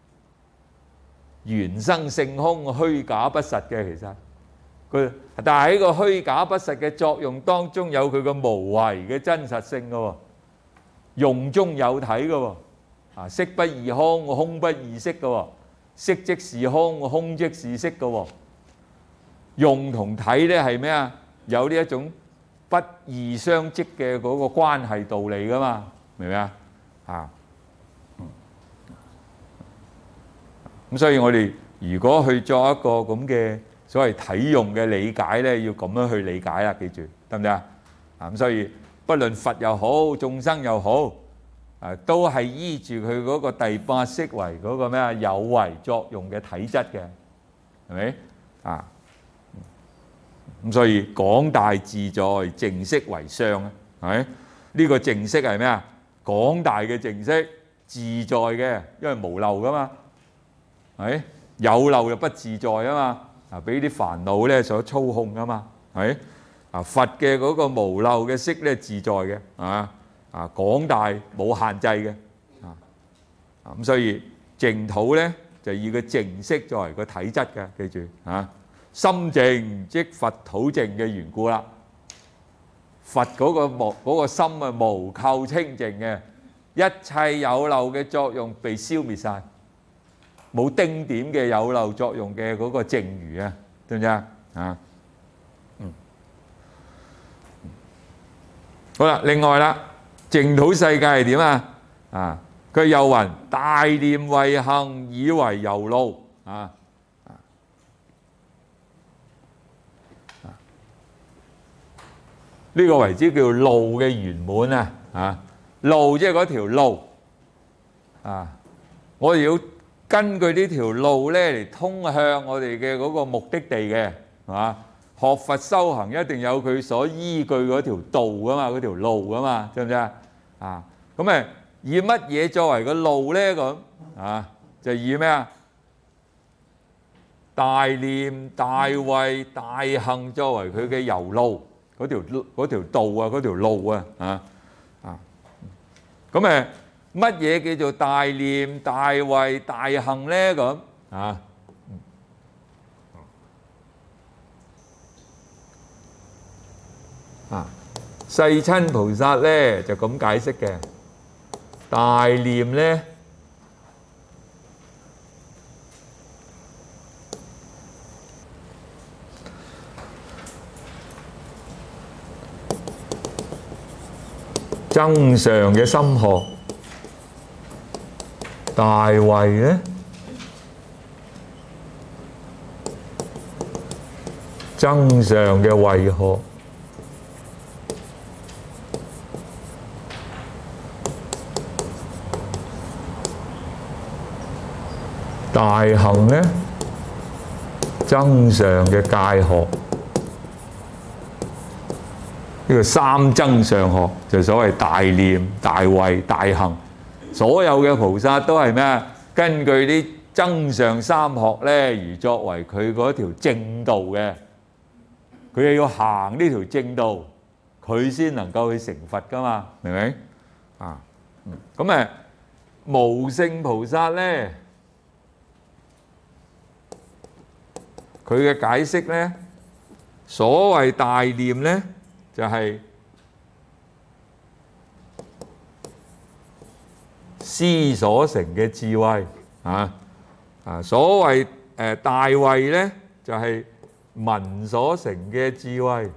緣生性空，虛假不實嘅。其實佢，但係喺個虛假不實嘅作用當中，有佢個無為嘅真實性嘅喎，用中有體嘅喎。啊，色不異空，空不異色嘅喎，色即是空，空即是色嘅喎。用同體咧係咩啊？有呢一種不異相即嘅嗰個關係道理噶嘛，明唔明啊？啊，咁所以我哋如果去作一個咁嘅所謂體用嘅理解咧，要咁樣去理解啦，記住得唔得啊？咁所以不論佛又好，眾生又好，都係依住佢嗰個第八識為嗰個咩啊有為作用嘅體質嘅，係咪啊？咁所以廣大自在淨色為相啊，係咪？呢個淨色係咩啊？廣大嘅淨色，自在嘅，因為無漏噶嘛，係咪？有漏就不自在啊嘛，啊俾啲煩惱咧所操控噶嘛，係咪？啊佛嘅嗰個無漏嘅色咧自在嘅，啊廣大冇限制嘅，咁所以淨土咧就以個淨色作為個體質嘅，記住啊。心淨即佛土淨嘅緣故啦， 佛嗰個心啊無垢清淨嘅，一切有漏嘅作用被消滅晒，冇丁點嘅有漏作用嘅嗰個淨如啊，知唔知啊？好啦，另外啦，淨土世界係點啊？佢又云大念為行，以為遊路啊！呢個為之叫路嘅圓滿啊！路即係嗰條路啊！我哋要根據呢條路咧嚟通向我哋嘅嗰個目的地嘅，係嘛？學佛修行一定有佢所依據嗰條道噶嘛，嗰條路噶嘛，知唔知啊？咁誒以乜嘢作為個路咧？咁就以咩啊？大念、大慧、大行作為佢嘅遊路，嗰條道啊，嗰條路啊，咁誒乜嘢叫做大念、大慧、大行咧？咁世親菩薩咧就咁解釋嘅，大念咧增上嘅心學，大慧咧增上嘅慧學，大行咧增上嘅戒學。呢個三增上學就所謂大念、大慧、大行，所有嘅菩薩都係咩啊？根據啲增上三學咧而作為佢嗰條正道嘅，佢又要行呢條正道，佢先能夠去成佛噶嘛，明唔明？咁無聖菩薩咧，佢嘅解釋咧，所謂大念咧，就係思所成嘅智慧所謂大慧咧，就係聞所成嘅智慧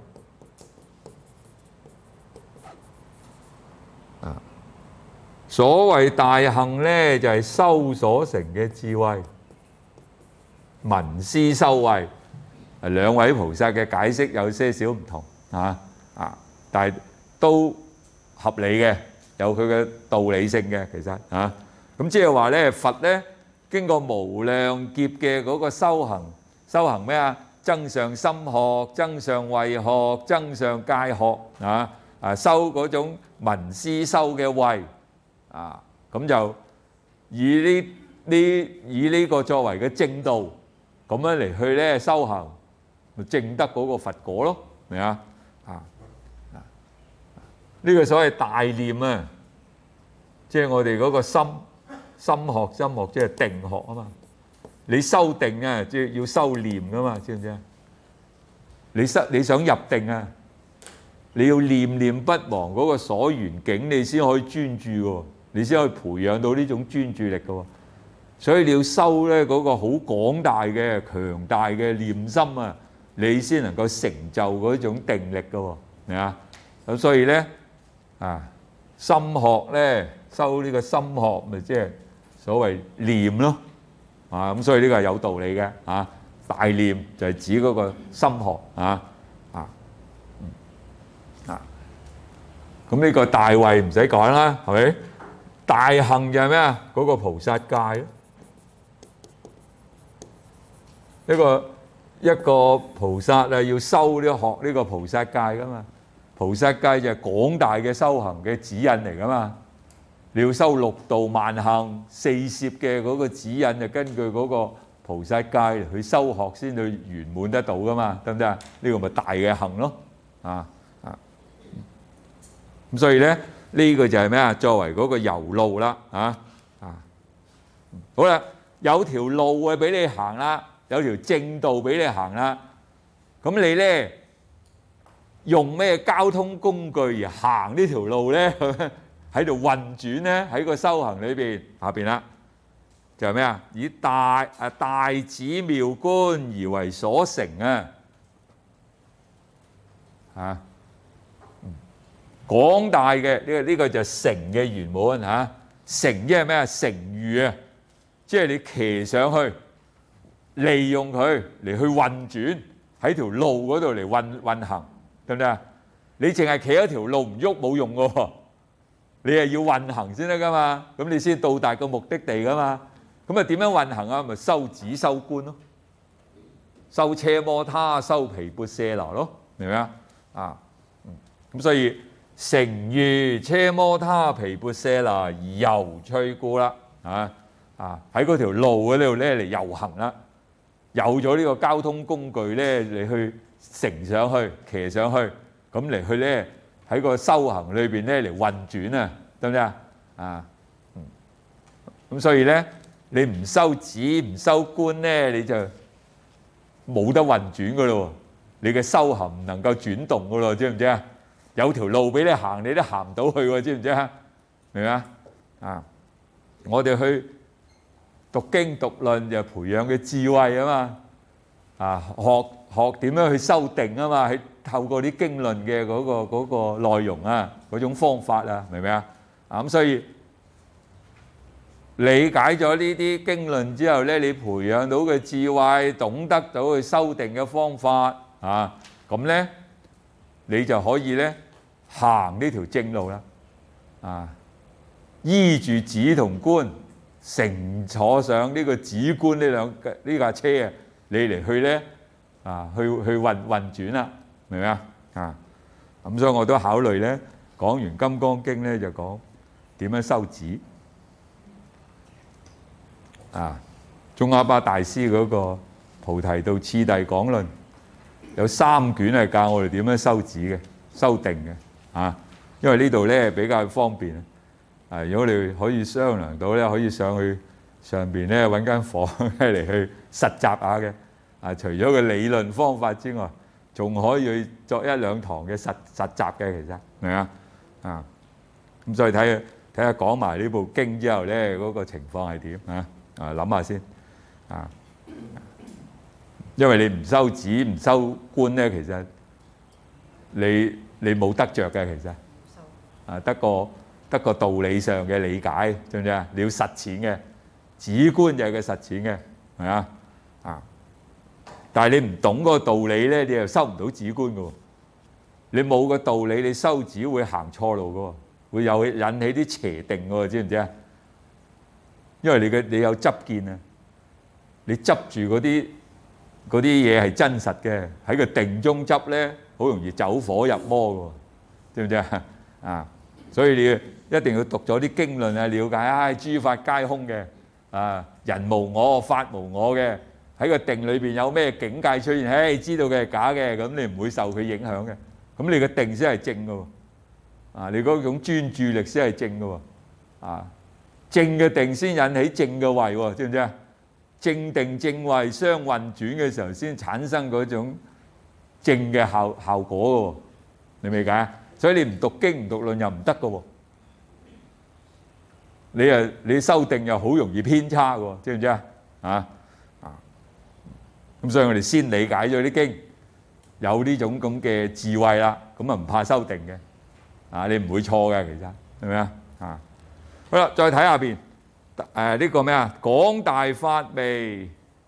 所謂大行咧，就係修所成嘅智慧，聞思修慧。兩位菩薩嘅解釋有些少唔同但係都合理嘅，有佢嘅道理性嘅，其實咁即係話咧，佛咧經過無量劫嘅嗰個修行咩啊？增上心學、增上慧學、增上戒學修嗰種聞思修嘅慧咁就以呢個作為嘅正道，咁樣嚟去咧修行，咪證得嗰個佛果咯，明啊？呢個所謂大念啊，即係我哋嗰個心學即係定學啊嘛。你修定啊，即係要修念噶嘛，知唔知啊？你想入定啊，你要念念不忘嗰個所緣境，你先可以專注喎，你先可以培養到呢種專注力嘅喎。所以你要修咧嗰個好廣大嘅強大嘅念心啊，你先能夠成就嗰種定力嘅喎，明啊？咁所以咧心學咧修呢個心學，咪即係所謂念咯咁所以呢個係有道理嘅大念就係指嗰個心學咁呢個大慧唔使講啦，係咪？大行就係咩啊？嗰個菩薩戒咯，一個菩薩要修學呢個菩薩戒噶嘛。菩薩戒就係廣大嘅修行嘅指引嚟噶嘛，你要修六度萬行四攝嘅嗰個指引，就根據嗰個菩薩戒去修學先去圓滿得到噶嘛，得唔得啊？呢個咪大嘅行咯，咁所以咧呢個就係咩啊？作為嗰個遊路啦，好啦，有條路啊俾你行啦，有條正道俾你行啦，咁你咧用咩交通工具而行呢條路咧？喺度運轉咧，喺個修行裏邊下邊啦，就係咩啊？以大寺廟觀而為所成啊！嚇，廣大嘅呢個就係成嘅圓滿嚇。成即係咩啊？成譽啊！即係你騎上去，利用佢嚟去運轉喺條路嗰度嚟運行，得唔得啊？你淨係企喺條路唔喐冇用嘅喎，你係要運行先得噶嘛，咁你先到達個目的地噶嘛。咁啊點樣運行啊？咪修止修觀咯，修奢摩他、修毗缽舍那咯，明唔明啊？咁所以成譽奢摩他毗缽舍那而遊趣故啦，喺嗰條路嗰度咧嚟遊行啦，有咗呢個交通工具咧嚟去乘上去、騎上去，咁嚟去咧喺個修行裏邊咧嚟運轉啊，得唔得啊？咁所以咧你唔修止唔修觀咧，你就冇得運轉噶咯，你嘅修行唔能夠轉動噶咯，知唔知啊？有條路俾你行，你都行唔到去喎，知唔知啊？明唔明啊？我哋去讀經讀論就培養嘅智慧啊嘛，學點樣去修定啊嘛，係透過啲經論嘅嗰個內容啊，嗰種方法啊，明唔明啊？咁所以理解咗呢啲經論之後咧，你培養到嘅智慧，懂得到去修定嘅方法啊，咁咧你就可以咧行呢條正路啦，依住止同觀，乘坐上呢個止觀呢架車啊，你嚟去咧去運轉啦，明唔明啊？咁所以我都考慮咧，講完《金剛經》咧就講點樣修止。宗喀巴大師嗰個《菩提道次第講論》有3卷係教我哋點樣修止嘅、修定嘅，因為呢度咧比較方便如果你可以商量到咧，可以上去上邊咧揾間房嚟去實習下嘅，除咗個理論方法之外，仲可以去作1-2堂嘅實習嘅，其實明啊？咁所以睇下講埋呢部經之後咧，嗰個情況係點諗下先因為你唔修止唔修觀咧，其實你冇得着嘅，其實得個道理上嘅理解，知唔知啊？你要實踐嘅，止觀就係個實踐嘅，係啊？但係你唔懂嗰個道理咧，你又修唔到止觀嘅喎。你冇個道理，你修止會行錯路嘅喎，會有引起啲邪定嘅喎，知唔知啊？因為你有執見啊，你執住嗰啲嘢係真實嘅，喺個定中執咧，好容易走火入魔嘅喎，知唔知啊？所以你一定要讀咗啲經論啊，了解諸法皆空嘅，人無我，法無我嘅，喺個定裏邊有咩境界出現，知道嘅係假嘅，咁你唔會受佢影響嘅，咁你個定先係正嘅喎，你嗰種專注力先係正嘅喎，正嘅定先引起正嘅慧喎，知唔知啊？正定正慧相運轉嘅時候，先產生嗰種正嘅效果嘅喎，你明唔明啊？所以你唔讀經唔讀論又唔得嘅喎，你修定又好容易偏差嘅喎，知唔知啊？咁所以我哋先理解咗啲經，有呢種咁嘅智慧啦，咁啊唔怕修定嘅，你唔會錯嘅，其實係咪啊？好啦，再睇下邊，呢個咩啊？廣大法味。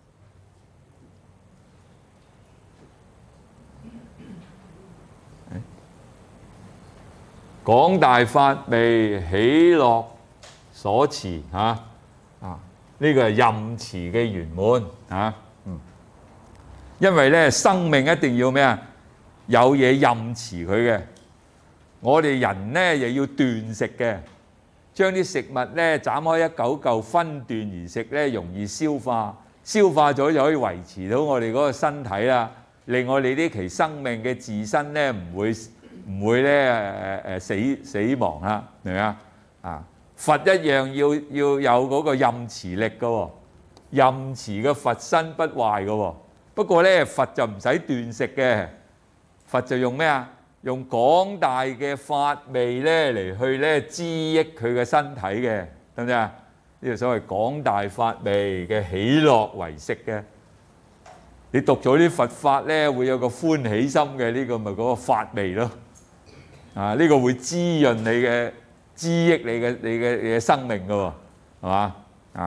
廣大法味喜樂所持呢個係任持嘅圓滿因為咧生命一定要咩啊？有嘢任持佢嘅。我哋人咧又要斷食嘅，將啲食物咧斬開一嚿嚿分段而食咧，容易消化，消化咗就可以維持到我哋嗰個身體啦，令我哋呢期生命嘅自身咧唔會咧死亡啦，明唔明啊？佛一樣要有嗰個任持力嘅喎，任持嘅佛身不壞嘅喎。不過咧，佛就唔使斷食嘅，佛就用咩啊？ 用廣大嘅法味咧嚟去咧滋益佢嘅身體嘅，得唔得啊？呢個所謂廣大法味嘅喜樂為食嘅。你讀咗啲佛法咧，會有個歡喜心嘅，呢個咪嗰個法味咯。啊，呢個會滋潤你嘅、滋益你嘅生命嘅喎，係嘛？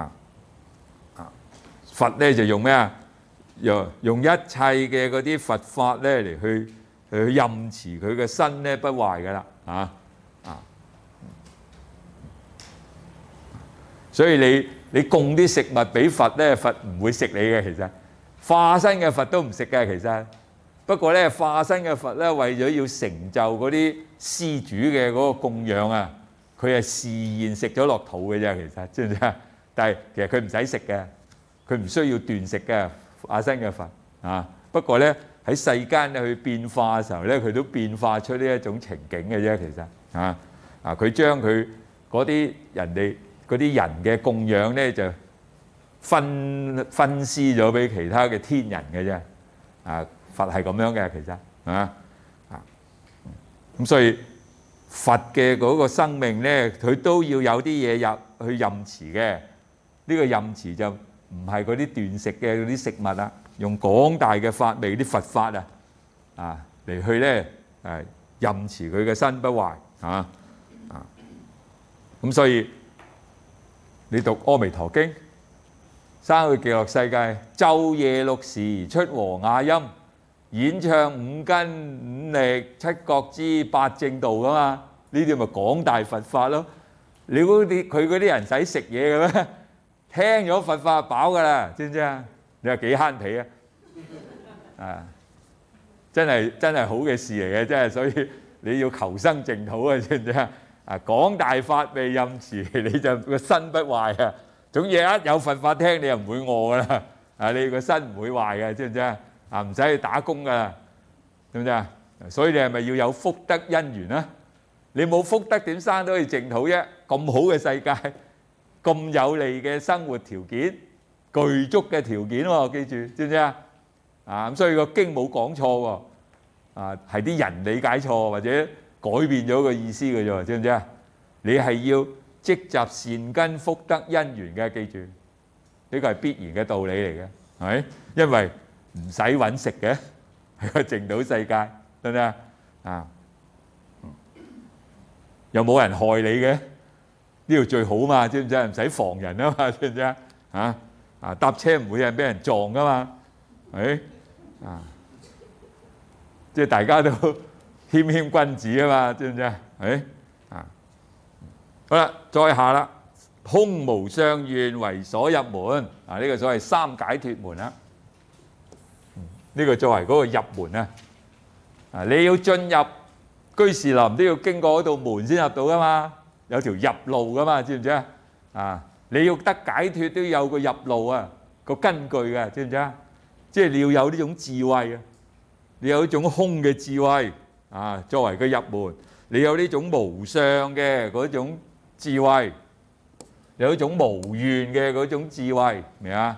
佛咧就用咩啊？用一切嘅嗰啲佛法咧嚟去任持佢嘅身咧不壞嘅啦，所以你供啲食物俾佛咧，佛唔會食你嘅，其實化身嘅佛都唔食嘅，其實。不過咧，化身嘅佛咧，為咗要成就嗰啲施主嘅嗰個供養啊，佢係示現食咗落肚嘅啫，其實知唔知啊？但係其實佢唔使食嘅，佢唔需要斷食嘅化身嘅佛啊。不過咧喺世間咧去變化嘅時候咧，佢都變化出呢一種情景嘅啫，其實佢將佢嗰啲人嘅供養咧就分施咗俾其他嘅天人嘅啫，佛係咁樣嘅，其實咁所以佛嘅嗰個生命咧，佢都要有啲嘢入去任持嘅。呢個任持就唔係嗰啲斷食嘅嗰啲食物啦，用廣大嘅法味啲佛法嚟去咧任持佢嘅身不壞咁所以你讀《阿彌陀經》，生去極樂世界，晝夜6時出和雅音，演唱五根五力七覺支八正道噶嘛？呢啲咪廣大佛法咯？你估佢嗰啲人使食嘢嘅咩？聽咗佛法飽噶啦，知唔知啊？你話幾慳皮啊？真係好嘅事嚟嘅，真係，所以你要求生淨土啊，知唔知啊？廣大法味任持，你就個身不壞啊！總之一有佛法聽，你又唔會餓噶啦，你個身唔會壞嘅，知唔知啊？唔使去打工噶啦，知唔知啊？所以你係咪要有福德因緣啊？你冇福德點生到去淨土啫？咁好嘅世界，咁有利嘅生活條件，具足嘅條件喎，記住，知唔知啊？咁所以個經冇講錯喎，係啲人理解錯或者改變咗個意思嘅啫，知唔知啊？你係要積集善根福德因緣嘅，記住，呢個係必然嘅道理嚟嘅，係咪？因為唔使揾食嘅，係個淨土世界，得唔得啊？又冇人害你嘅，呢度最好嘛，知唔知啊？唔使防人啊嘛，知唔知啊？搭車唔會有人俾人撞噶嘛，係即係大家都謙謙君子啊嘛，知唔知啊？好啦，再下啦，空無相願為所入門，呢個所謂三解脫門啦。呢個作為嗰個入門啊，你要進入居士林都要經過嗰道門先入到噶嘛，有條入路噶嘛，知唔知啊？你要得解脫都要有個入路啊，個根據嘅，知唔知啊？即係你要有呢種智慧啊，你有呢種空嘅智慧作為個入門，你有呢種無相嘅嗰種智慧，有一種無願嘅嗰種智慧，明啊？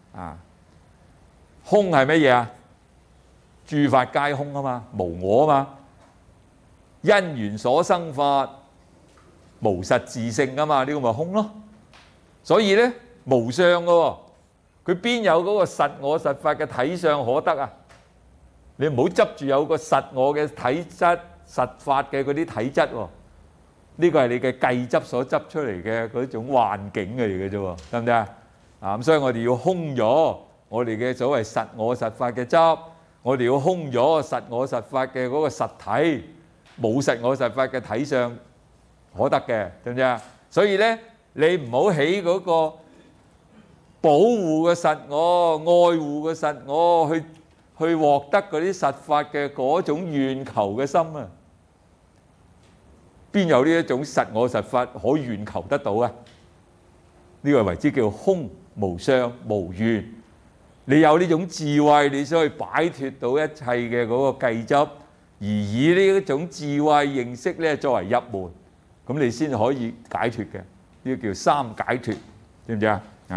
空係乜嘢啊？諸法皆空啊嘛，無我啊嘛，因緣所生法無實自性啊嘛，呢個咪空咯。所以咧無相嘅喎，佢邊有嗰個實我實法嘅體相可得啊？你唔好執住有個實我嘅體質實法嘅嗰啲體質喎，呢個係你嘅計執所執出嚟嘅嗰種幻境嚟嘅啫，得唔得啊？咁所以我哋要空咗我哋嘅所謂實我實法嘅執。我哋要空咗實我實法嘅嗰個實體，冇實我實法嘅體相可得嘅，知唔知啊？所以咧，你唔好起嗰個保護嘅實我、愛護嘅實我，去獲得嗰啲實法嘅嗰種願求嘅心啊！邊有呢一種實我實法可願求得到啊？呢個為之叫空無相無願。你有呢種智慧，你先可以擺脫到一切嘅嗰個計執，而以呢一種智慧認識咧作為入門，咁你先可以解脫嘅。呢個叫三解脫，知唔知啊？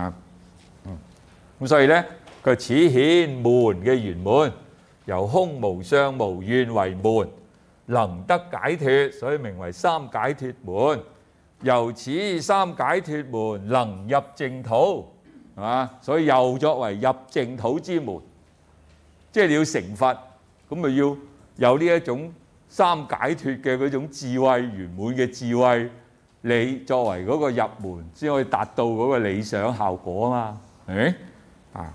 咁所以咧，佢此顯門嘅圓滿，由空無相無願為門， 能得解脫，所以名為三解脫門。由此三解脫門能入淨土，係嘛？所以又作為入淨土之門。即係你要成佛，咁咪要有呢一種三解脫嘅嗰種智慧圓滿嘅智慧，你作為嗰個入門，先可以達到嗰個理想效果啊嘛，係咪？啊，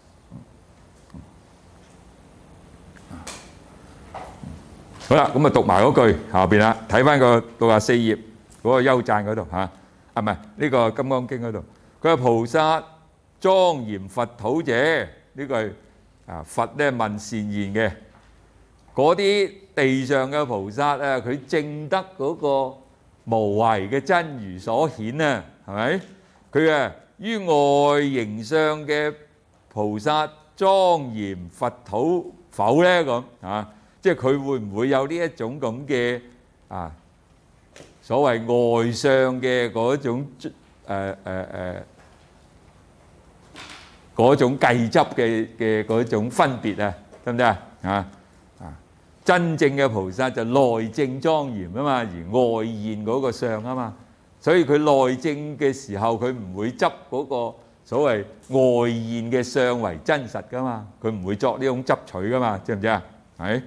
好啦，咁啊讀埋嗰句下邊啦，睇翻個64頁嗰個優讚嗰度嚇，唔係呢個《金剛經》嗰度，佢話菩薩莊嚴佛土者，呢句啊佛咧問善言嘅，嗰啲地上嘅菩薩啊，佢證得嗰個無為嘅真如所顯啊，係咪？佢啊於外形上嘅菩薩莊嚴佛土否咧？咁啊，即係佢會唔會有呢一種咁嘅啊所謂外相嘅嗰種嗰種計執嘅嗰種分別啊？得唔得啊？真正嘅菩薩就內證莊嚴啊嘛，而外現嗰個相啊嘛，所以佢內證嘅時候，佢唔會執嗰個所謂外現嘅相為真實噶嘛，佢唔會作呢種執取噶嘛，知唔知啊？係，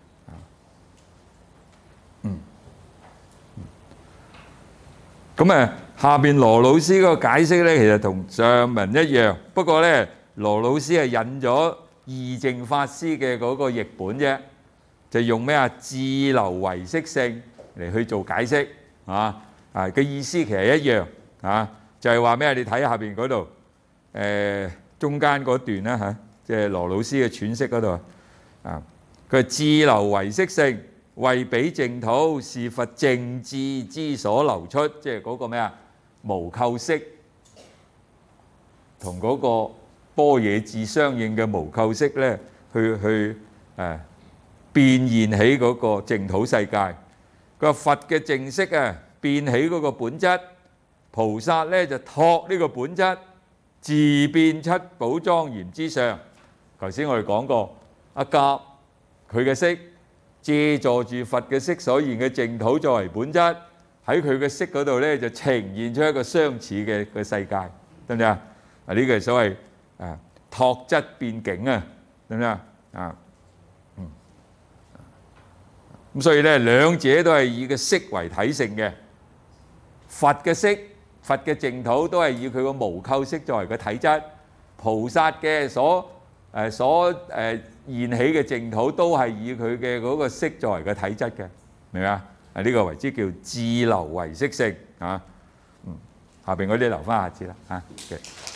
咁下邊羅老師嗰個解釋咧，其實同上文一樣，不過咧羅老師係引咗義淨法師嘅嗰個譯本啫。就用咩啊？自流唯識性嚟去做解釋啊！嘅意思其實一樣啊，就係話咩？你睇下邊嗰度中間嗰段啦嚇，即係羅老師嘅詮釋嗰度啊。佢自流唯識性，為彼淨土是佛淨智之所流出，即係嗰個咩啊？無構識同嗰個般若智相應嘅無構識咧，去變現起嗰個淨土世界。佢話佛嘅淨色啊，變起嗰個本質；菩薩咧就託呢個本質，自變七寶莊嚴之相。頭先我哋講過，阿甲佢嘅色，借助住佛嘅色所現嘅淨土作為本質，喺佢嘅色嗰度咧就呈現出一個相似嘅世界，得唔得啊？呢個係所謂託質變境啊，得唔得啊？咁所以咧，兩者都係以個色為體性嘅。佛嘅色、佛嘅淨土都係以佢個無構色作為個體質。菩薩嘅所現起嘅淨土都係以佢嘅嗰個色作為個體質嘅，明唔明啊？呢個為之叫自流唯識性啊。下邊嗰啲留翻下次啦嚇。